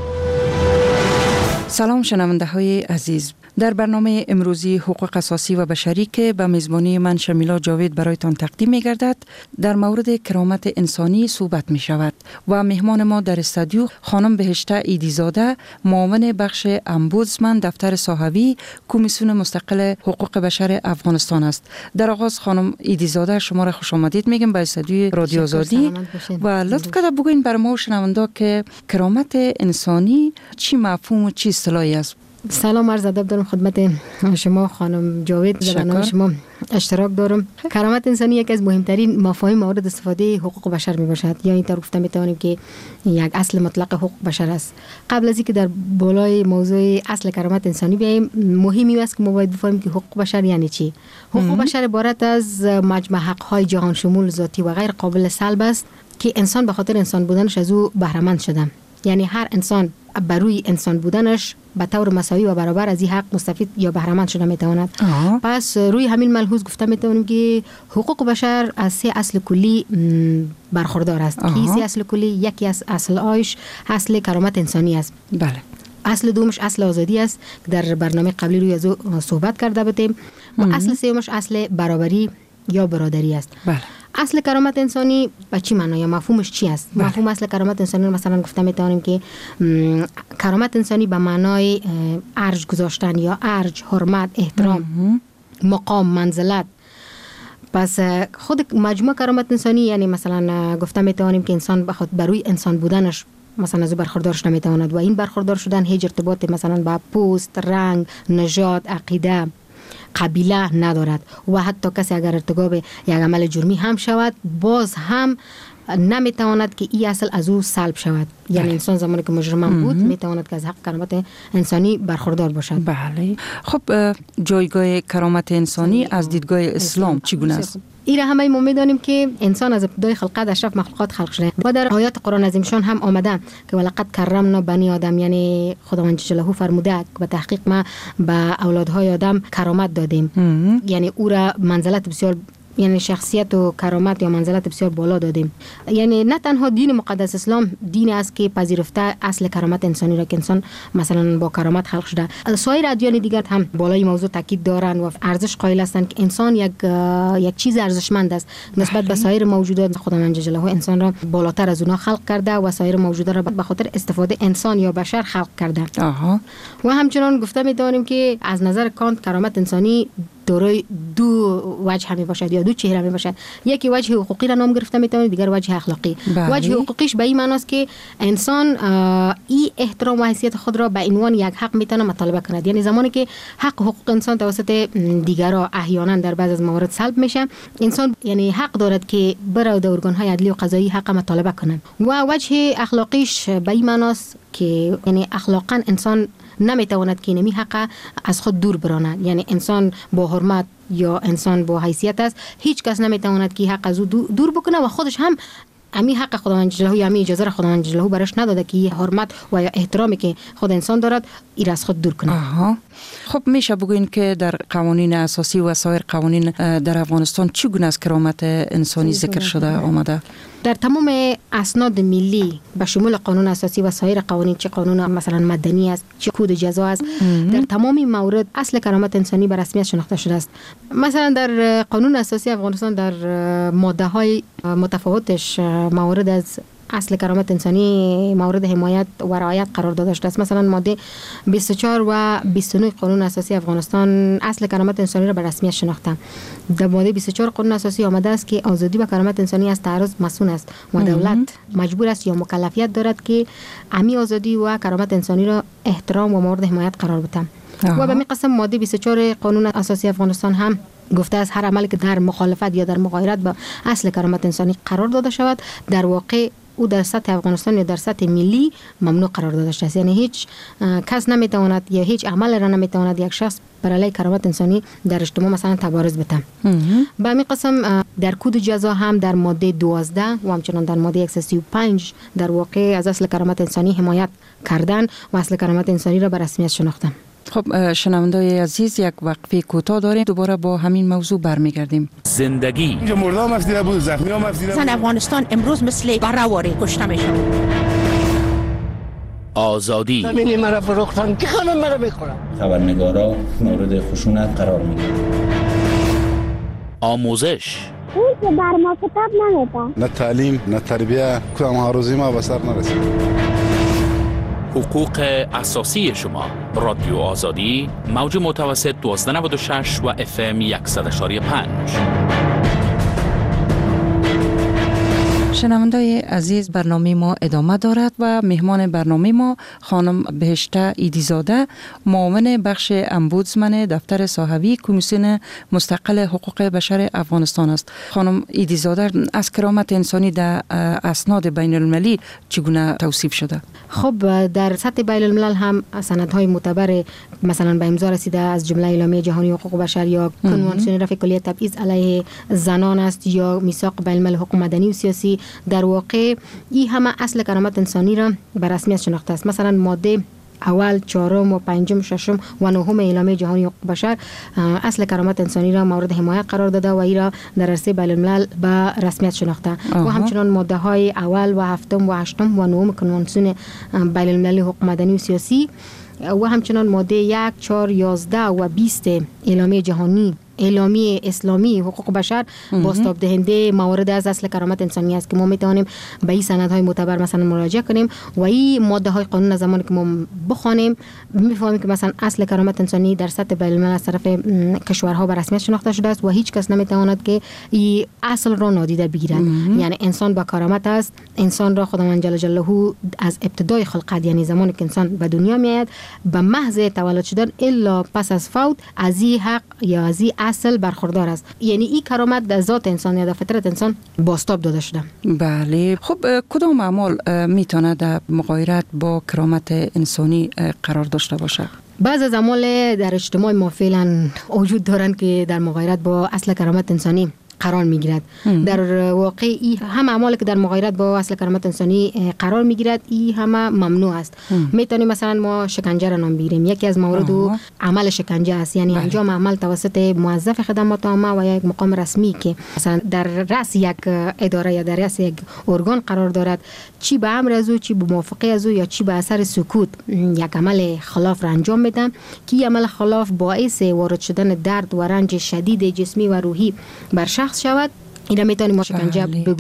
سلام شنونده های عزیز، در برنامه امروزی حقوق اساسی و بشری که به میزبانی من شمیلا جاوید برایتان تقدیم می گردد، در مورد کرامت انسانی صحبت می شود و مهمان ما در استودیو خانم بهشته ایدیزاده، معاون بخش امبودسمن دفتر صحوی کمیسیون مستقل حقوق بشر افغانستان است. در آغاز خانم ایدیزاده شما را خوش آمدید میگم به استودیو رادیو آزادی و لطف کرده بگوین بر ما شنوندا که کرامت انسانی چی مفهوم و چی اصطلاحی است. سلام عرض ادب دارم خدمت شما خانم جاوید، در برنامه شما اشتراک دارم. کرامت انسانی یکی از مهمترین مفاهیم مورد استفاده حقوق بشر می باشد، یا اینطور گفته می توانیم که یک اصل مطلق حقوق بشر است. قبل از اینکه در بالای موضوع اصل کرامت انسانی بیاییم، مهمی است که ما باید بفهمیم که حقوق بشر یعنی چی. حقوق بشر عبارت از مجمع حق‌های جهان شمول، ذاتی و غیر قابل سلب است که انسان به خاطر انسان بودنش از او بهره مند شده. یعنی هر انسان بر روی انسان بودنش به طور مساوی و برابر از این حق مستفید یا بهره مند شده میتواند. پس روی همین ملحوظ گفته میتونیم که حقوق بشر از سه اصل کلی برخوردار است. که سه اصل کلی، یکی از اصل آیش اصل کرامت انسانی است. بله. اصل دومش اصل آزادی است که در برنامه قبلی روی از صحبت کرده بودیم و اصل سومش اصل برابری یا برادری است. بله. اصل کرامت انسانی به چی معنی یا مفهومش چی است؟ مفهوم اصل کرامت انسانی مثلا گفته میتونیم که کرامت انسانی به معنای ارج گذاشتن یا ارج، حرمت، احترام، مقام، منزلت. پس خود مجموع کرامت انسانی یعنی مثلا گفته میتونیم که انسان بخاطر بروی انسان بودنش مثلا از برخوردارش نمیتواند و این برخوردار شدن هیچ ارتباط مثلا با پوست، رنگ، نژاد، عقیده، قبیله ندارد و حتی کسی اگر ارتکاب یک عمل جرمی هم شود باز هم نمیتواند که این اصل از او سلب شود. یعنی انسان زمانی که مجرم بود میتواند که از حق کرامت انسانی برخوردار باشد. بله. خب جایگاه کرامت انسانی از دیدگاه اسلام چگونه است؟ این را همه ما میدانیم که انسان از ابتدای خلقت اشرف مخلوقات خلق شده و در آیات قرآن عظیمشان هم آمده که ولقد کرمنا بنی آدم، یعنی خداوند جلاله فرموده که به تحقیق ما به اولادهای آدم کرامت دادیم. یعنی او را منزلت بسیار، یعنی شخصیت و کرامت یا منزلت بسیار بالا دادیم. یعنی نه تنها دین مقدس اسلام دینی است که پذیرفته اصل کرامت انسانی را که انسان مثلا با کرامت خلق شده، سایر ادیان دیگر هم بالای موضوع تاکید دارند و ارزش قائل هستند که انسان یک چیز ارزشمند است نسبت به سایر موجودات. خداوند جلاله انسان را بالاتر از اونها خلق کرده و سایر موجودات را به خاطر استفاده انسان یا بشر خلق کرده. و همچنان گفته می‌دانیم که از نظر کانت کرامت انسانی دارای دو وجه هم باشد یا دو چهره می باشد. یکی وجه حقوقی را نام گرفته میتونه، دیگر وجه اخلاقی. وجه حقوقیش به این معناست که انسان این احترام و حیثیت خود را به عنوان یک حق میتونه مطالبه کند. یعنی زمانی که حق حقوق انسان توسط دیگران احیانا در بعض از موارد سلب میشه، انسان یعنی حق دارد که بره در ارگان‌های عدلی و قضایی حق مطالبه کنند. و وجه اخلاقیش به این معناست که یعنی اخلاقا انسان نمیتواند که نمی حق از خود دور براند. یعنی انسان با حرمت یا انسان با حیثیت است، هیچ کس نمیتواند که حق از او دور بکنه و خودش هم امی حق خداوند جلاله یا امی اجازه را خداوند جلاله برش نداده که حرمت و یا احترامی که خود انسان دارد این از خود دور کنه. خب میشه بگوین که در قوانین اساسی و سایر قوانین در افغانستان چگونه از کرامت انسانی ذکر شده آمده؟ در تمام اسناد ملی به شمول قانون اساسی و سایر قوانین، چه قانون مثلا مدنی است چه کد جزا است، در تمام موارد اصل کرامت انسانی به رسمیت شناخته شده است. مثلا در قانون اساسی افغانستان در ماده های متفاوتش موارد از اصل کرامت انسانی مورد حمایت و رعایت قرار داده شده است. مثلا ماده 24 و 29 قانون اساسی افغانستان اصل کرامت انسانی را به رسمیت شناخته. در ماده 24 قانون اساسی آمده است که آزادی و کرامت انسانی از تعرض مسئول است و دولت مجبور است یا مکلفیت دارد که امی آزادی و کرامت انسانی را احترام و مورد حمایت قرار بده. و به می قسم ماده 24 قانون اساسی افغانستان هم گفته است هر عملی که در مخالفت یا در مغایرت با اصل کرامت انسانی قرار داده شود در واقع او در سطح افغانستان یا در سطح ملی ممنوع قرار داده شده است. یعنی هیچ کس نمیتواند یا هیچ عمل را نمیتواند یک شخص بر علیه کرامت انسانی در اجتماع مثلا تبارز بده. به همین قسم در کد جزا هم در ماده 12 و همچنان در ماده 135 در واقع از اصل کرامت انسانی حمایت کردن و اصل کرامت انسانی را به رسمیت شناختن. خب شنونده‌های عزیز، یک وقفه کوتاه داریم، دوباره با همین موضوع برمیگردیم. زندگی اینجا مردم افزیده بود، زخمی هم افزیده بود. افغانستان امروز مثل بره‌واره کشته میشه. آزادی زمین مرا فروختن که خانم مرا بخورن. خبرنگارا مورد خشونت قرار میگیرن. آموزش اون که بر ما کتاب نمیده. نه تعلیم نه تربیه، کدام هاروزی ما به سر نرسید. حقوق اساسی شما. رادیو آزادی، موج متوسط 1296 و FM 100.5. شنونده‌های عزیز، برنامه ما ادامه دارد و مهمان برنامه ما خانم بهشته ایدیزاده، معاون بخش امبودسمن دفتر صاحبی کمیسیون مستقل حقوق بشر افغانستان است. خانم ایدیزاده، از کرامت انسانی در اسناد بین المللی چگونه توصیف شده؟ خب در سطح بین الملل هم سندهای معتبر مثلا به امضا رسیده از جمله اعلامیه جهانی حقوق بشر یا کنوانسیون رفع کلیه تبعیض علیه زنان است یا میثاق بین الملل حقوق مدنی و سیاسی. در واقع این همه اصل کرامت انسانی را به رسمیت شناخته است. مثلا ماده اول، چهارم و پنجم، ششم و نهم اعلامیه جهانی حقوق بشر اصل کرامت انسانی را مورد حمایت قرار داده و این را در عرصه بین الملل به رسمیت شناخته. و همچنان ماده های اول و هفتم و هشتم و نهم کنوانسیون بین المللی حقوق مدنی و سیاسی و همچنان ماده 1، 4، 11 و 20 اعلامیه جهانی اعلامیه اسلامی حقوق بشر بازتاب دهنده موارد از اصل کرامت انسانی است که ما میتوانیم به این سندهای معتبر مثلا مراجعه کنیم و این ماده های قانون زمانی که ما بخوانیم میفهمیم که مثلا اصل کرامت انسانی در سطح بین الملل از طرف کشورها به رسمیت شناخته شده است و هیچ کس نمیتواند که این اصل را نادیده بگیرد. یعنی انسان با کرامت است. انسان را خداوند جل جلاله از ابتدای خلقت، یعنی زمانی که انسان به دنیا میآید، به محض تولد شدن الا پس از فوت از این حق یا از این اصل برخوردار است. یعنی این کرامت در ذات انسان یا در فطرت انسان بازتاب داده شده. بله. خب کدام اعمال میتونه در مغایرت با کرامت انسانی قرار داشته باشه؟ بعض از اعمال در اجتماع ما فعلا وجود دارند که در مغایرت با اصل کرامت انسانی قرار میگیرد. در واقع این هم اعمالی که در مغایرت با اصل کرامت انسانی قرار میگیرد این همه ممنوع است. میتونیم مثلا ما شکنجه را نام بگیریم. یکی از موارد عمل شکنجه است، یعنی انجام عمل توسط موظف خدمات عامه و یک مقام رسمی که مثلا در رأس یک اداره یا در رأس یک ارگان قرار دارد، چی به امر از او، چی به موافقه از او یا چی به اثر سکوت یک عمل خلاف را انجام میدن که این عمل خلاف باعث وارد شدن درد و رنج شدید جسمی و روحی بر شخص شود. این را میتونیم ما شکنجه بگوییم.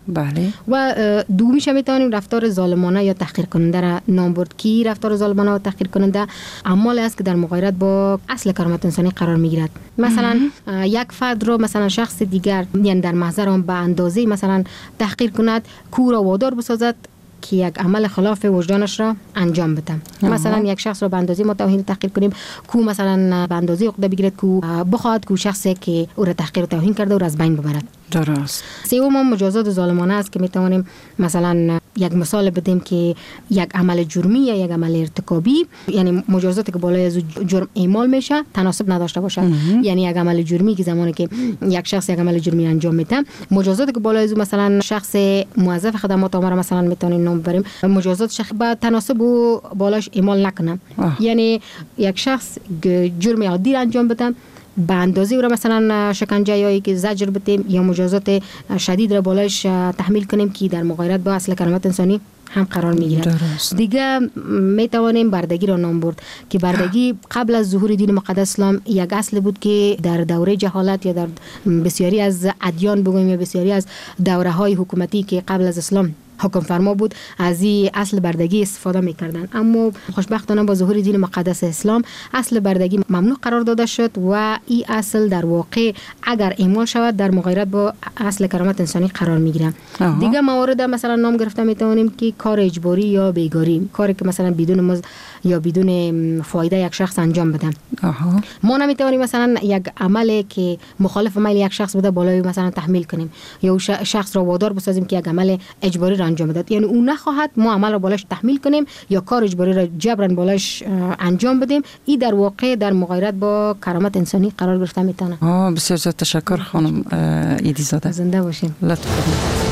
بله. و دومیش میتونیم رفتار ظالمانه یا تحقیر کننده را نام برد. کی رفتار ظالمانه و تحقیر کننده اعمال است که در مغایرت با اصل کرامت انسانی قرار میگیرد. مثلا یک فرد رو مثلا شخص دیگر یعنی در محضر آن به اندازه مثلا تحقیر کند، کو را وادار بسازد که یک عمل خلاف وجدانش را انجام بده. مثلا یک شخص را به اندازه ما توهین تحقیر کنیم، کو مثلا به اندازه عقده بگیرد، کو بخواد کو شخصی که او را تحقیر و توهین کرده او را از بین ببرد. درست. سوم مجازات ظالمانه است که میتوانیم مثلا یک مثال بدیم که یک عمل جرمی یا یک عمل ارتکابی، یعنی مجازاتی که بالای از جرم اعمال میشه تناسب نداشته باشه. یعنی یک عمل جرمی که زمانی که یک شخص یک عمل جرمی انجام میده، مجازاتی که بالای از مثلا شخص موظف خدمات عامه مثلا میتونیم نام ببریم، مجازات شخص با تناسب و بالاش اعمال نکنه. یعنی یک شخص جرم عادی انجام بده، به اندازه او را مثلا شکنجه یا که زجر بدیم یا مجازات شدید را بالایش تحمیل کنیم که در مغایرت با اصل کرامت انسانی هم قرار میگیرد. دیگه می توانیم بردگی را نام برد که بردگی قبل از ظهور دین مقدس اسلام یک اصل بود که در دوره جهالت یا در بسیاری از ادیان بگوییم یا بسیاری از دوره های حکومتی که قبل از اسلام حکم فرما بود از این اصل بردگی استفاده میکردن. اما خوشبختانه با ظهور دین مقدس اسلام اصل بردگی ممنوع قرار داده شد و این اصل در واقع اگر اعمال شود در مغایرت با اصل کرامت انسانی قرار میگیره. دیگه موارد مثلا نام گرفته میتونیم که کار اجباری یا بیگاری، کاری که مثلا بدون مزد یا بدون فایده یک شخص انجام بده. ما نمیتونیم مثلا یک عملی که مخالف میل یک شخص بوده بالای مثلا تحمیل کنیم یا شخص را وادار بسازیم که یک عمل اجباری را انجام بده. یعنی اون نخواهد ما عمل را بالاش تحمیل کنیم یا کار اجباری را جبران بالاش انجام بدیم. این در واقع در مغایرت با کرامت انسانی قرار گرفته میتونه. بسیار زیاد تشکر خانم ایدی زاده. زنده باشین. لطف کنید.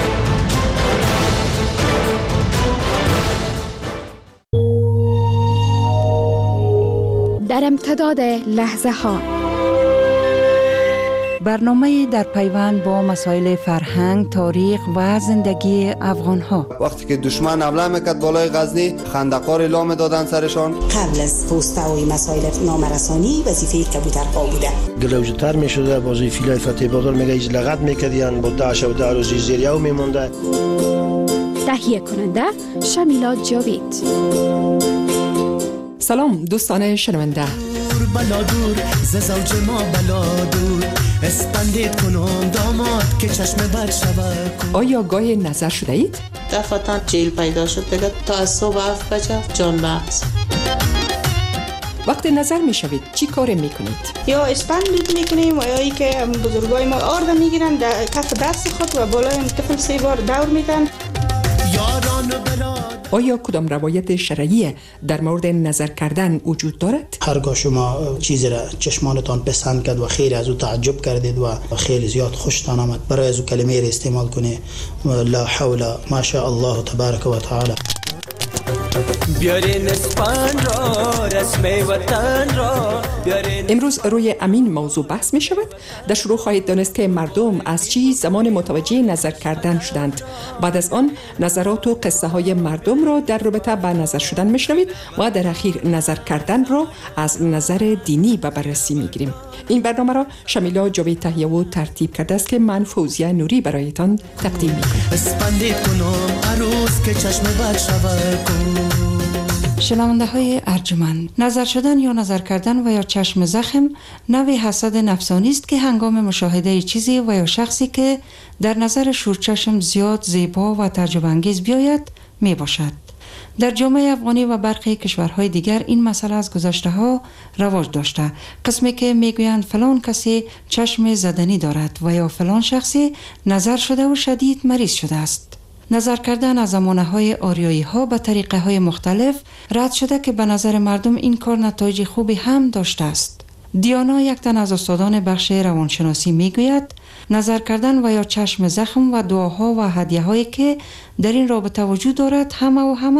در امتداد لحظه ها برنامه در پیوند با مسائل فرهنگ، تاریخ و زندگی افغان ها. وقتی که دشمن حمله میکرد بالای غزنی، خندقار اعلام دادن سرشان. قبل از پست‌های مسائل نامرسانی وظیفه کبوترها بوده. گلوجتر میشده بازی فیلای فتح بادر میگه ایج لغت میکردین با 10 و 10 روز زیریو میمونده. تهیه کننده شمیلا جاوید. سلام دوستان شنونده. بلا دور ز زوج ما بلا دور اسپندید کنم داماد که چشم بد شود. آیا گاهی نظر شده اید؟ دفعتا جیل پیدا شد دیگه تا از صبح 7 بجه جان بحث. وقتی نظر می شوید چی کار می کنید؟ یا اسپند میکنیم و یا ای که بزرگای ما آرد میگیرن در کف دست خود و بالای طفل 3 بار دور میدن. آیا کدام روایت شرعی در مورد نظر کردن وجود دارد؟ هرگاه شما چیزی را چشمانتان پسند کرد و خیلی از او تعجب کردید و خیلی زیاد خوشتان آمد، برای از او کلمه را استعمال کنید لا حول ما شاء الله تبارک و تعالی. بیارین اسپان را رسم وطن را امروز روی امین موضوع بحث می شود. در شروع خواهید دانست که مردم از چی زمان متوجه نظر کردن شدند. بعد از آن نظرات و قصه های مردم را در رابطه با نظر شدن می شنوید و در اخیر نظر کردن را از نظر دینی به بررسی می گیریم. این برنامه را شمیلا جاوید تهیه و ترتیب کرده است که من فوزیه نوری برایتان تقدیم می کنم. اسپندید کنم عروس که چشم بد شود. شنونده های ارجمند، نظر شدن یا نظر کردن و یا چشم زخم نوعی حسد نفسانی است که هنگام مشاهده چیزی و یا شخصی که در نظر شورچشم زیاد زیبا و تعجب انگیز بیاید می باشد. در جامعه افغانی و برخی کشورهای دیگر این مسئله از گذشته ها رواج داشته. قسمی که میگویند فلان کسی چشم زدنی دارد و یا فلان شخصی نظر شده و شدید مریض شده است. نظر کردن از زمانه‌های آریایی ها به طریقه های مختلف رد شده که به نظر مردم این کار نتایج خوبی هم داشته است. دیانا، یک تن از استادان بخش روانشناسی، میگوید نظر کردن و یا چشم زخم و دعاها و هدیه هایی که در این رابطه وجود دارد همه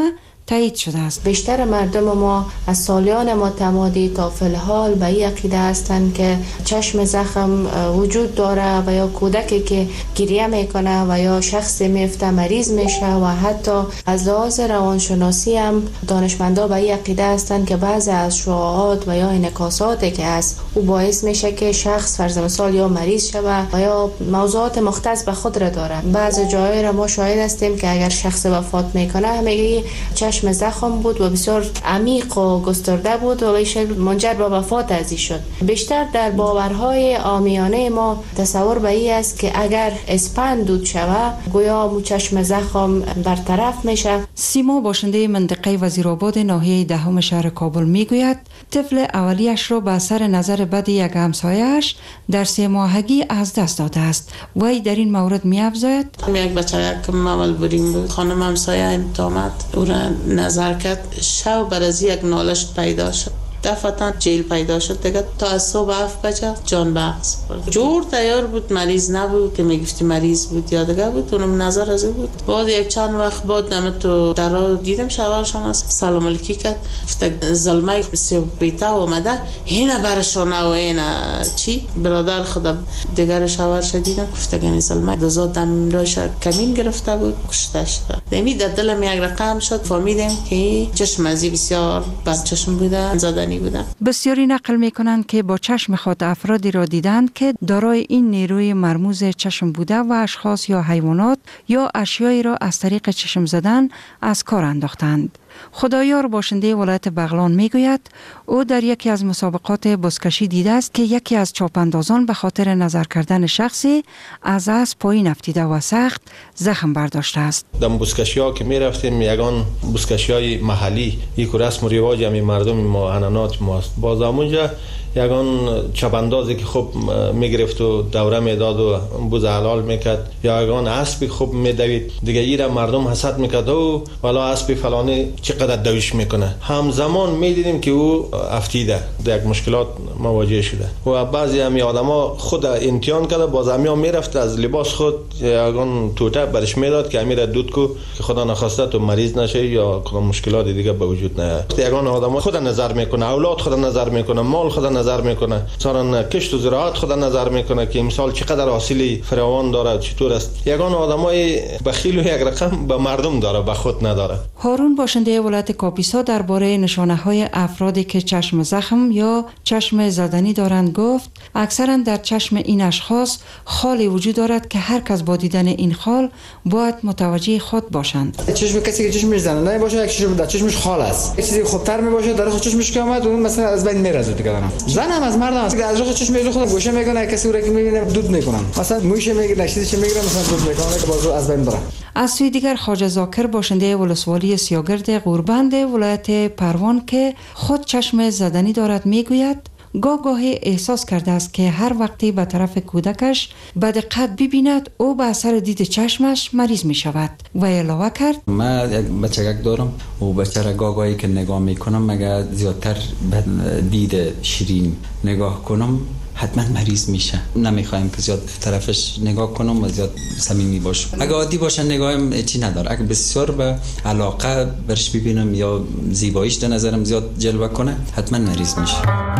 تایید شده است. بیشتر مردم ما از سالیان متمادی تا فی‌الحال به این عقیده هستند که چشم زخم وجود داره و یا کودکی که گریه میکنه و یا شخصی میفته مریض میشه و حتی از لحاظ روانشناسی هم دانشمندا به این عقیده هستند که بعضی از شعاعات و یا انعکاساتی که هست او باعث میشه که شخص فرض مثال یا مریض شوه و یا موضوعات مختص به خود را داره. بعضی جاهای را ما شاهد هستیم که اگر شخص وفات میکنه همگی چشم زخم بود و بسیار عمیق و گسترده بود و منجر به وفات ازی شد. بیشتر در باورهای عامیانه ما تصور به این است که اگر اسپند دود شوه گویا مو چشم زخم برطرف میشه. سیما باشنده منطقه وزیرآباد ناحیه دهم شهر کابل میگوید طفل اولیش را به اثر نظر بد یک همسایه‌اش در 3 ماهگی از دست داده است. وی در این مورد می‌افزاید یک بچه که اول بودیم بود خانم همسایه آمد او را نظر کرد شو بر از یک نالش پیدا شد دفعتا جیل پیدا شد دیگه تا از صبح 7 بجه جان بخش جور تیار بود مریض نبود که میگفتی مریض بود یا دیگه بود اونم نظر از بود. بعد یک چند وقت بعد دم تو درا دیدم شوهرشون سلام علیکی کرد گفت زلمه بیتا اومده اینا برشونه و اینا چی برادر خودم دیگر شوهرش دیدم گفت این زلمه دزاد دم راش کمین گرفته بود کشته شد. دمی در دلم یک رقم شد فهمیدم که چشم ازی بسیار بد چشم بوده زدنی بودن. بسیاری نقل می کنند که با چشم خود افرادی را دیدند که دارای این نیروی مرموز چشم بوده و اشخاص یا حیوانات یا اشیایی را از طریق چشم زدن از کار انداختند. خدایار باشنده ولایت بغلان میگوید او در یکی از مسابقات بزکشی دیده است که یکی از چاپاندازان به خاطر نظر کردن شخصی از اسب پایین افتیده و سخت زخم برداشته است. در بزکشی ها که می رفتیم یگان بزکشی های محلی یک رسم و رواج همی مردم ما انانات ماست. باز همونجا یگان چاپاندازی که خوب میگرفت و دوره میداد و بوز حلال میکرد یا یگان اسبی خوب میدوید دیگه ایره مردم حسد میکرد و والا اسبی فلانی چقدر دویش میکنه. همزمان میدیدیم که او افتیده در یک مشکلات مواجه شده و بعضی همی آدما خود امتحان کرده باز همی میرفت از لباس خود یگان توته برش میداد که امیر دود کو که خدا نخواسته تو مریض نشه یا کدام مشکلات دیگه به وجود نیاد. یگان آدما خود نظر میکنه اولاد خود نظر میکنه مال خود نظر میکنه سارن کشت و زراعت خود نظر میکنه که امسال چقدر حاصلی فراوان داره چطور است. یگان آدمای بخیل و یک رقم به مردم داره به خود نداره. هارون باشنده ولایت کاپیسا درباره نشانه‌های افرادی که چشم زخم یا چشم زدنی دارند گفت اکثرا در چشم این اشخاص خالی وجود دارد که هر کس با دیدن این خال باید متوجه خود باشند. چشم کسی که چشمش زنده باشه یک چشم در چشمش خال است. چیزی خوبتر میباشه در خود چشمش که اومد اون مثلا از بین میره زود دیگه. زن هم از مرد است از راه چشم خودم گوشه میکنه کسی رو که میبینه دود میکنن مثلا موشه میگیره چیزی چه میگیره مثلا دود میکنه که بازو از بین بره. از سوی دیگر خواجه زاکر باشنده ولسوالی سیاگرد قوربند ولایت پروان که خود چشم زدنی دارد میگوید گاهی احساس کرده است که هر وقتی به طرف کودکش به دقت ببیند او به اثر دید چشمش مریض می شود و علاوه کرد من یک بچگک دارم و بچه را گاهی که نگاه میکنم مگر زیادتر به دید شیرین نگاه کنم حتما مریض میشه. نمیخوایم که زیاد طرفش نگاه کنم و زیاد صمیمی باشم. اگه عادی باشه نگاهم چی نداره. اگه بسیار به علاقه برش ببینم یا زیباییش در نظرم زیاد جلوه کنه حتما مریض میشه.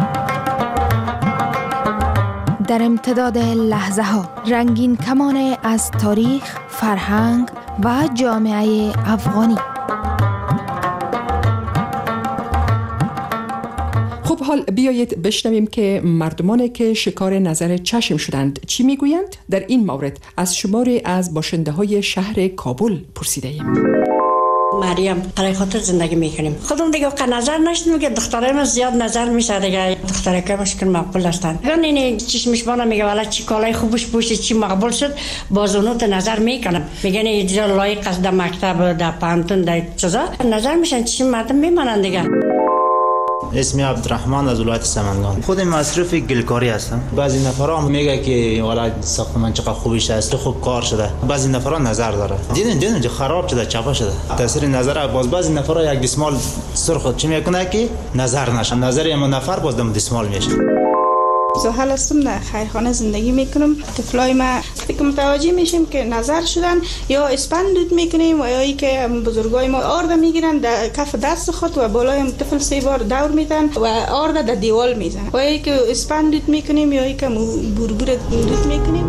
در امتداد لحظه ها رنگین کمان از تاریخ، فرهنگ و جامعه افغانی. خب حال بیایید بشنویم که مردمانی که شکار نظر چشم شدند چی میگویند. در این مورد از شماری از باشنده های شهر کابل پرسیده ایم. مریم برای خاطر زندگی میکنیم. خودم دیگه که نظر نشدم که دخترای زیاد نظر میشه دیگه. دخترای که مشکل مقبول هستند. این چشمش بالا میگه والا چی کالای خوبش پوشید چی مقبول شد باز اونو نظر میکنم. میگن اینجا لایق است در مکتب در پانتون در چیزا نظر میشن چی مردم میمانند دیگه. اسمی عبدالرحمن از ولایت سمنگان. خود مصرف گلکاری هستم. بعضی نفرا میگه که والا ساختمان چقدر خوبش است خوب کار شده. بعضی نفرا نظر داره. دیدن خراب شده چپا شده. تاثیر نظر باز بعضی نفرا یک دسمال سرخ چی میکنه که نظر نشه. نظر اون نفر باز دم دسمال میشه. زحل هستم در خیرخانه زندگی میکنم. طفلای ما که متوجه میشیم که نظر شدن یا اسپند دود میکنیم و یا ای که بزرگای ما آرد میگیرن در کف دست خود و بالای طفل 3 بار دور میدن و آرد در دیوال میزنن و ای که اسپند دود میکنیم یا ای که بوربور دود میکنیم.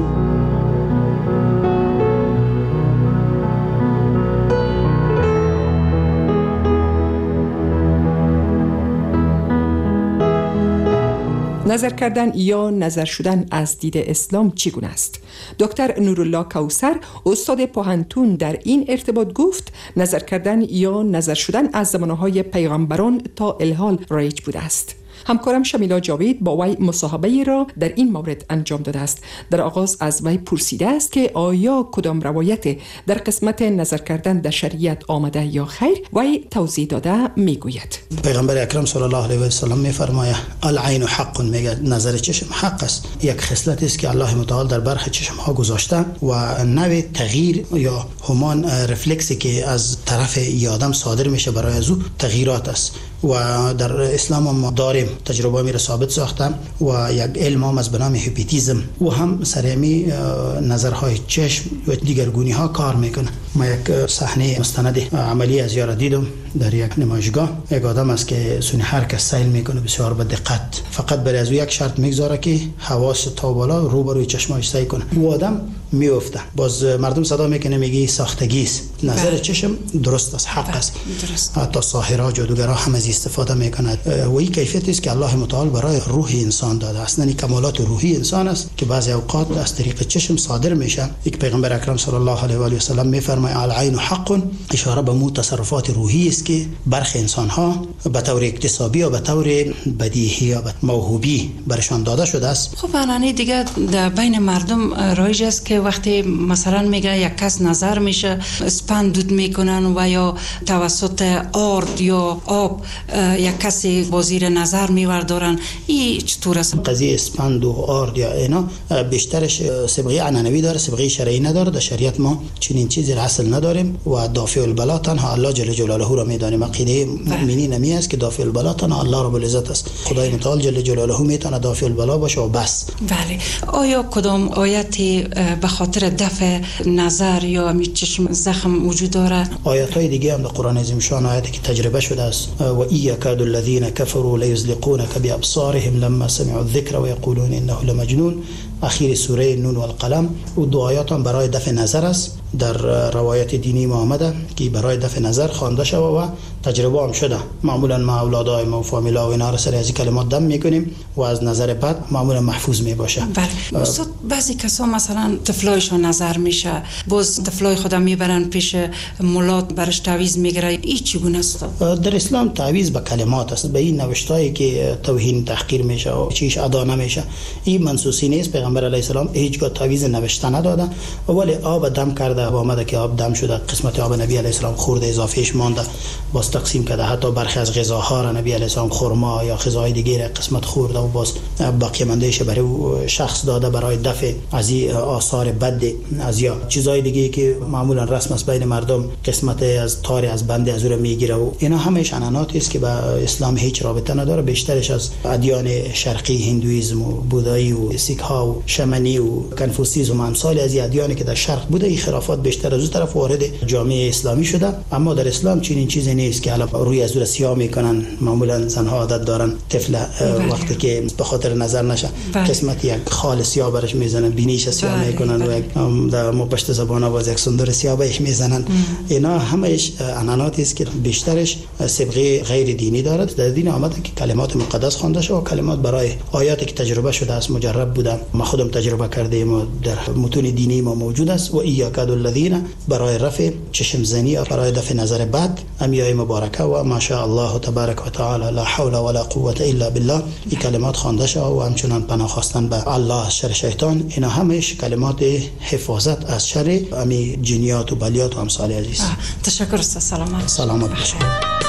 نظر کردن یا نظر شدن از دید اسلام چگونه است؟ دکتر نورالله کوثر استاد پوهنتون در این ارتباط گفت نظر کردن یا نظر شدن از زمانهای پیغمبران تا الحال رایج بوده است. همکارم شمیلا جاوید با وی مصاحبه را در این مورد انجام داده است. در آغاز از وی پرسیده است که آیا کدام روایت در قسمت نظر کردن در شریعت آمده یا خیر؟ وی توضیح داده میگوید پیغمبر اکرم صلی الله علیه و سلم میفرماید العین حق، میگه نظر چشم حق است. یک خصلت است که الله متعال در برخ چشم ها گذاشته و نوع تغییر یا همان رفلکسی که از طرف آدم صادر میشه برای از او تغییرات است و در اسلام ما داریم تجربه میره ثابت ساختم و یک علم هم از بنام هیپنوتیزم و هم سرمی نظرهای چشم و دیگرگونی ها کار میکنه. ما یک صحنه مستند عملی از یارا دیدم در یک نمایشگاه. یک آدم است که سونی هر کس سیل میکنه بسیار با دقت، فقط برای از او یک شرط میگذاره که حواس تا بالا روبروی چشماش سعی کنه. و آدم میفته، باز مردم صدا میکنه میگی ساختگی است. نظر چشم درست است، حق است. حتی ساحرها جادوگرها هم از استفاده میکنند و این کیفیتی است که الله متعال برای روح انسان داده است. یعنی کمالات روحی انسان است که بعضی اوقات از طریق چشم صادر میشه. یک پیغمبر اکرم صلی الله علیه و آله و سلم میفرماید العین حق، اشاره به مو تصرفات روحی است که برخی انسان ها به طور اکتسابی و به طور بدیهی یا موهوبی برشان داده شده است. خب الان دیگه در بین مردم رایج است که وقتی مثلا میگه یک کس نظر میشه اسپند دود میکنن و یا توسط آرد یا آب یک کسی بازیر نظر میوردارن. این چطور است؟ قضیه اسپند و آرد یا اینا بیشترش صبغه عنعنوی داره، صبغه شرعی نداره. در شریعت ما چنین چیزی را اصل نداریم و دافع البلا تنها الله جل جلاله را میدانیم. عقیده مؤمنین نمی است که دافع البلا تنها الله رب العزت است. خدای متعال جل جلاله میتونه دافع البلا باشه و بس. بله. آیا کدام آیتی به خاطر دفع نظر یا چشم زخم وجود داره؟ آیات‌های دیگه هم در قرآن عظیم شان آیاتی که تجربه شده است و یکاد الذین کفروا لیزلقونک بابصارهم لما سمعوا الذکر و یقولون انه لمجنون. اخیر سوره نون و القلم و دو آیات هم برای دفع نظر است. در روایت دینی ما آمده که برای دفع نظر خوانده شده و تجربه هم شده. معمولا ما اولادای ما و فامیلا و اینا را سر از کلمات دم میکنیم و از نظر بد معمولا محفوظ می باشه. بله. استاد بعضی کسا مثلا طفلایشون نظر میشه، باز طفلای خودم میبرن پیش مولات برش تعویض میگیره. این چگونه است؟ در اسلام تعویض به کلمات است. به این نوشتایی که توهین تحقیر میشه و چیش ادا نمیشه این منسوسی نیست. پیغمبر علیه السلام هیچگاه تعویض نوشته نداده ولی آب دم کرده و آمده که آب دم شده، قسمت آب نبی علیه السلام خورده اضافهش مانده باز تقسیم کرده. حتی برخی از غذاها را نبی علیه السلام خرما یا غذاهای دیگه قسمت خورده و باز باقی ماندهش برای شخص داده برای دفع از این آثار بد از یا چیزهای دیگه که معمولا رسم است بین مردم قسمت از تار از بنده از او را میگیره و اینا همش عنعناتی است که با اسلام هیچ رابطه نداره. بیشترش از ادیان شرقی هندویسم و بودایی و سیک ها و شمنی و کنفوسیسم و امثال از ادیانی که در شرق بوده این خرافات بیشتر از اون طرف وارد جامعه اسلامی شده. اما در اسلام چنین چیزی نیست که حالا روی از او سیاه میکنن. معمولا زنها عادت دارن طفل وقتی که به خاطر نظر نشه قسمت یک خال سیاه برش میزنن، بینیش سیاه میکنن و در مپشت زبان آواز یک سندر سیاه بهش میزنن. اینا همش عنعناتی است که بیشترش صبغه غیر دینی دارد. در دین آمده که کلمات مقدس خوانده شده و کلمات برای آیاتی که تجربه شده است مجرب بوده. ما خودم تجربه کرده ما در متون دینی ما موجود است. و یکاد الذین برای رفع چشم زنی برای دفع نظر بد امیای مبارکه و ماشاء الله تبارک و تعالی لا حول ولا قوه الا بالله این کلمات خوانده شده و همچنان پناه خواستن به الله شر شیطان. اینا همش کلمات حفاظت از شر امی جنیات و بلیات و امثال عزیز. تشکر است. سلامت باشید.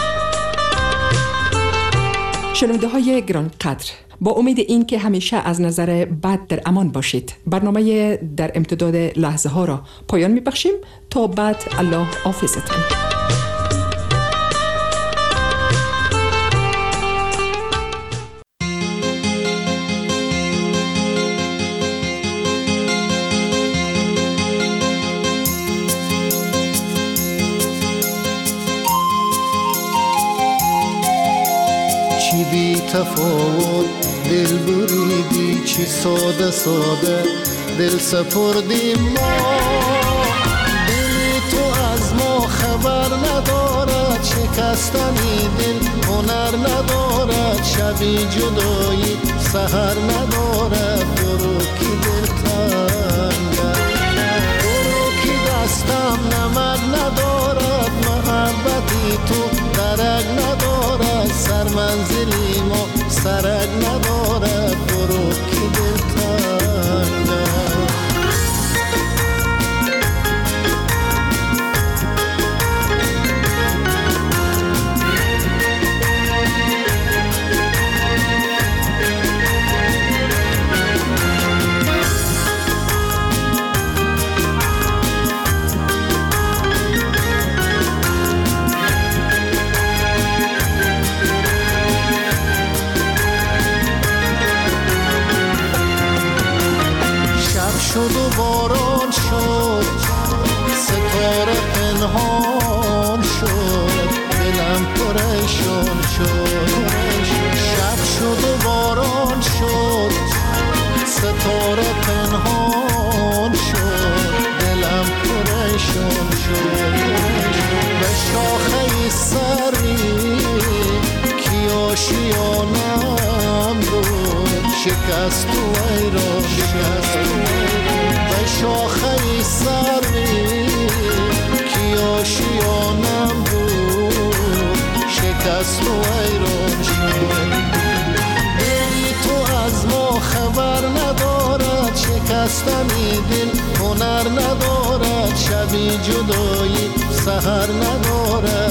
شنونده های گران قدر، با امید این که همیشه از نظر بد در امان باشید برنامه در امتداد لحظه ها را پایان می بخشیم. تا بعد الله حافظتان. تفاوت دل بریدی چی ساده ساده دل سپردیم ما دلی تو از ما خبر ندارد شکستنی دل هنر ندارد شبی جدایی سحر ندارد برو کی دل تنگه برو کی دستم نمک ندارد محبتی تو درک ندارد سر منزلی ما سرک ندارد برو کی دل تنگه شد و باران شد ستاره پنهان شد دلم پریشان شد شب شد و باران شد ستاره پنهان شد دلم پریشان شد به شاخه سری کی آشیانم بود شکست و ایران به شاخه سری کی آشیانم بود شکست و ایران شد دلی تو از ما خبر ندارد شکستنی دل هنر ندارد شبی جدایی سحر ندارد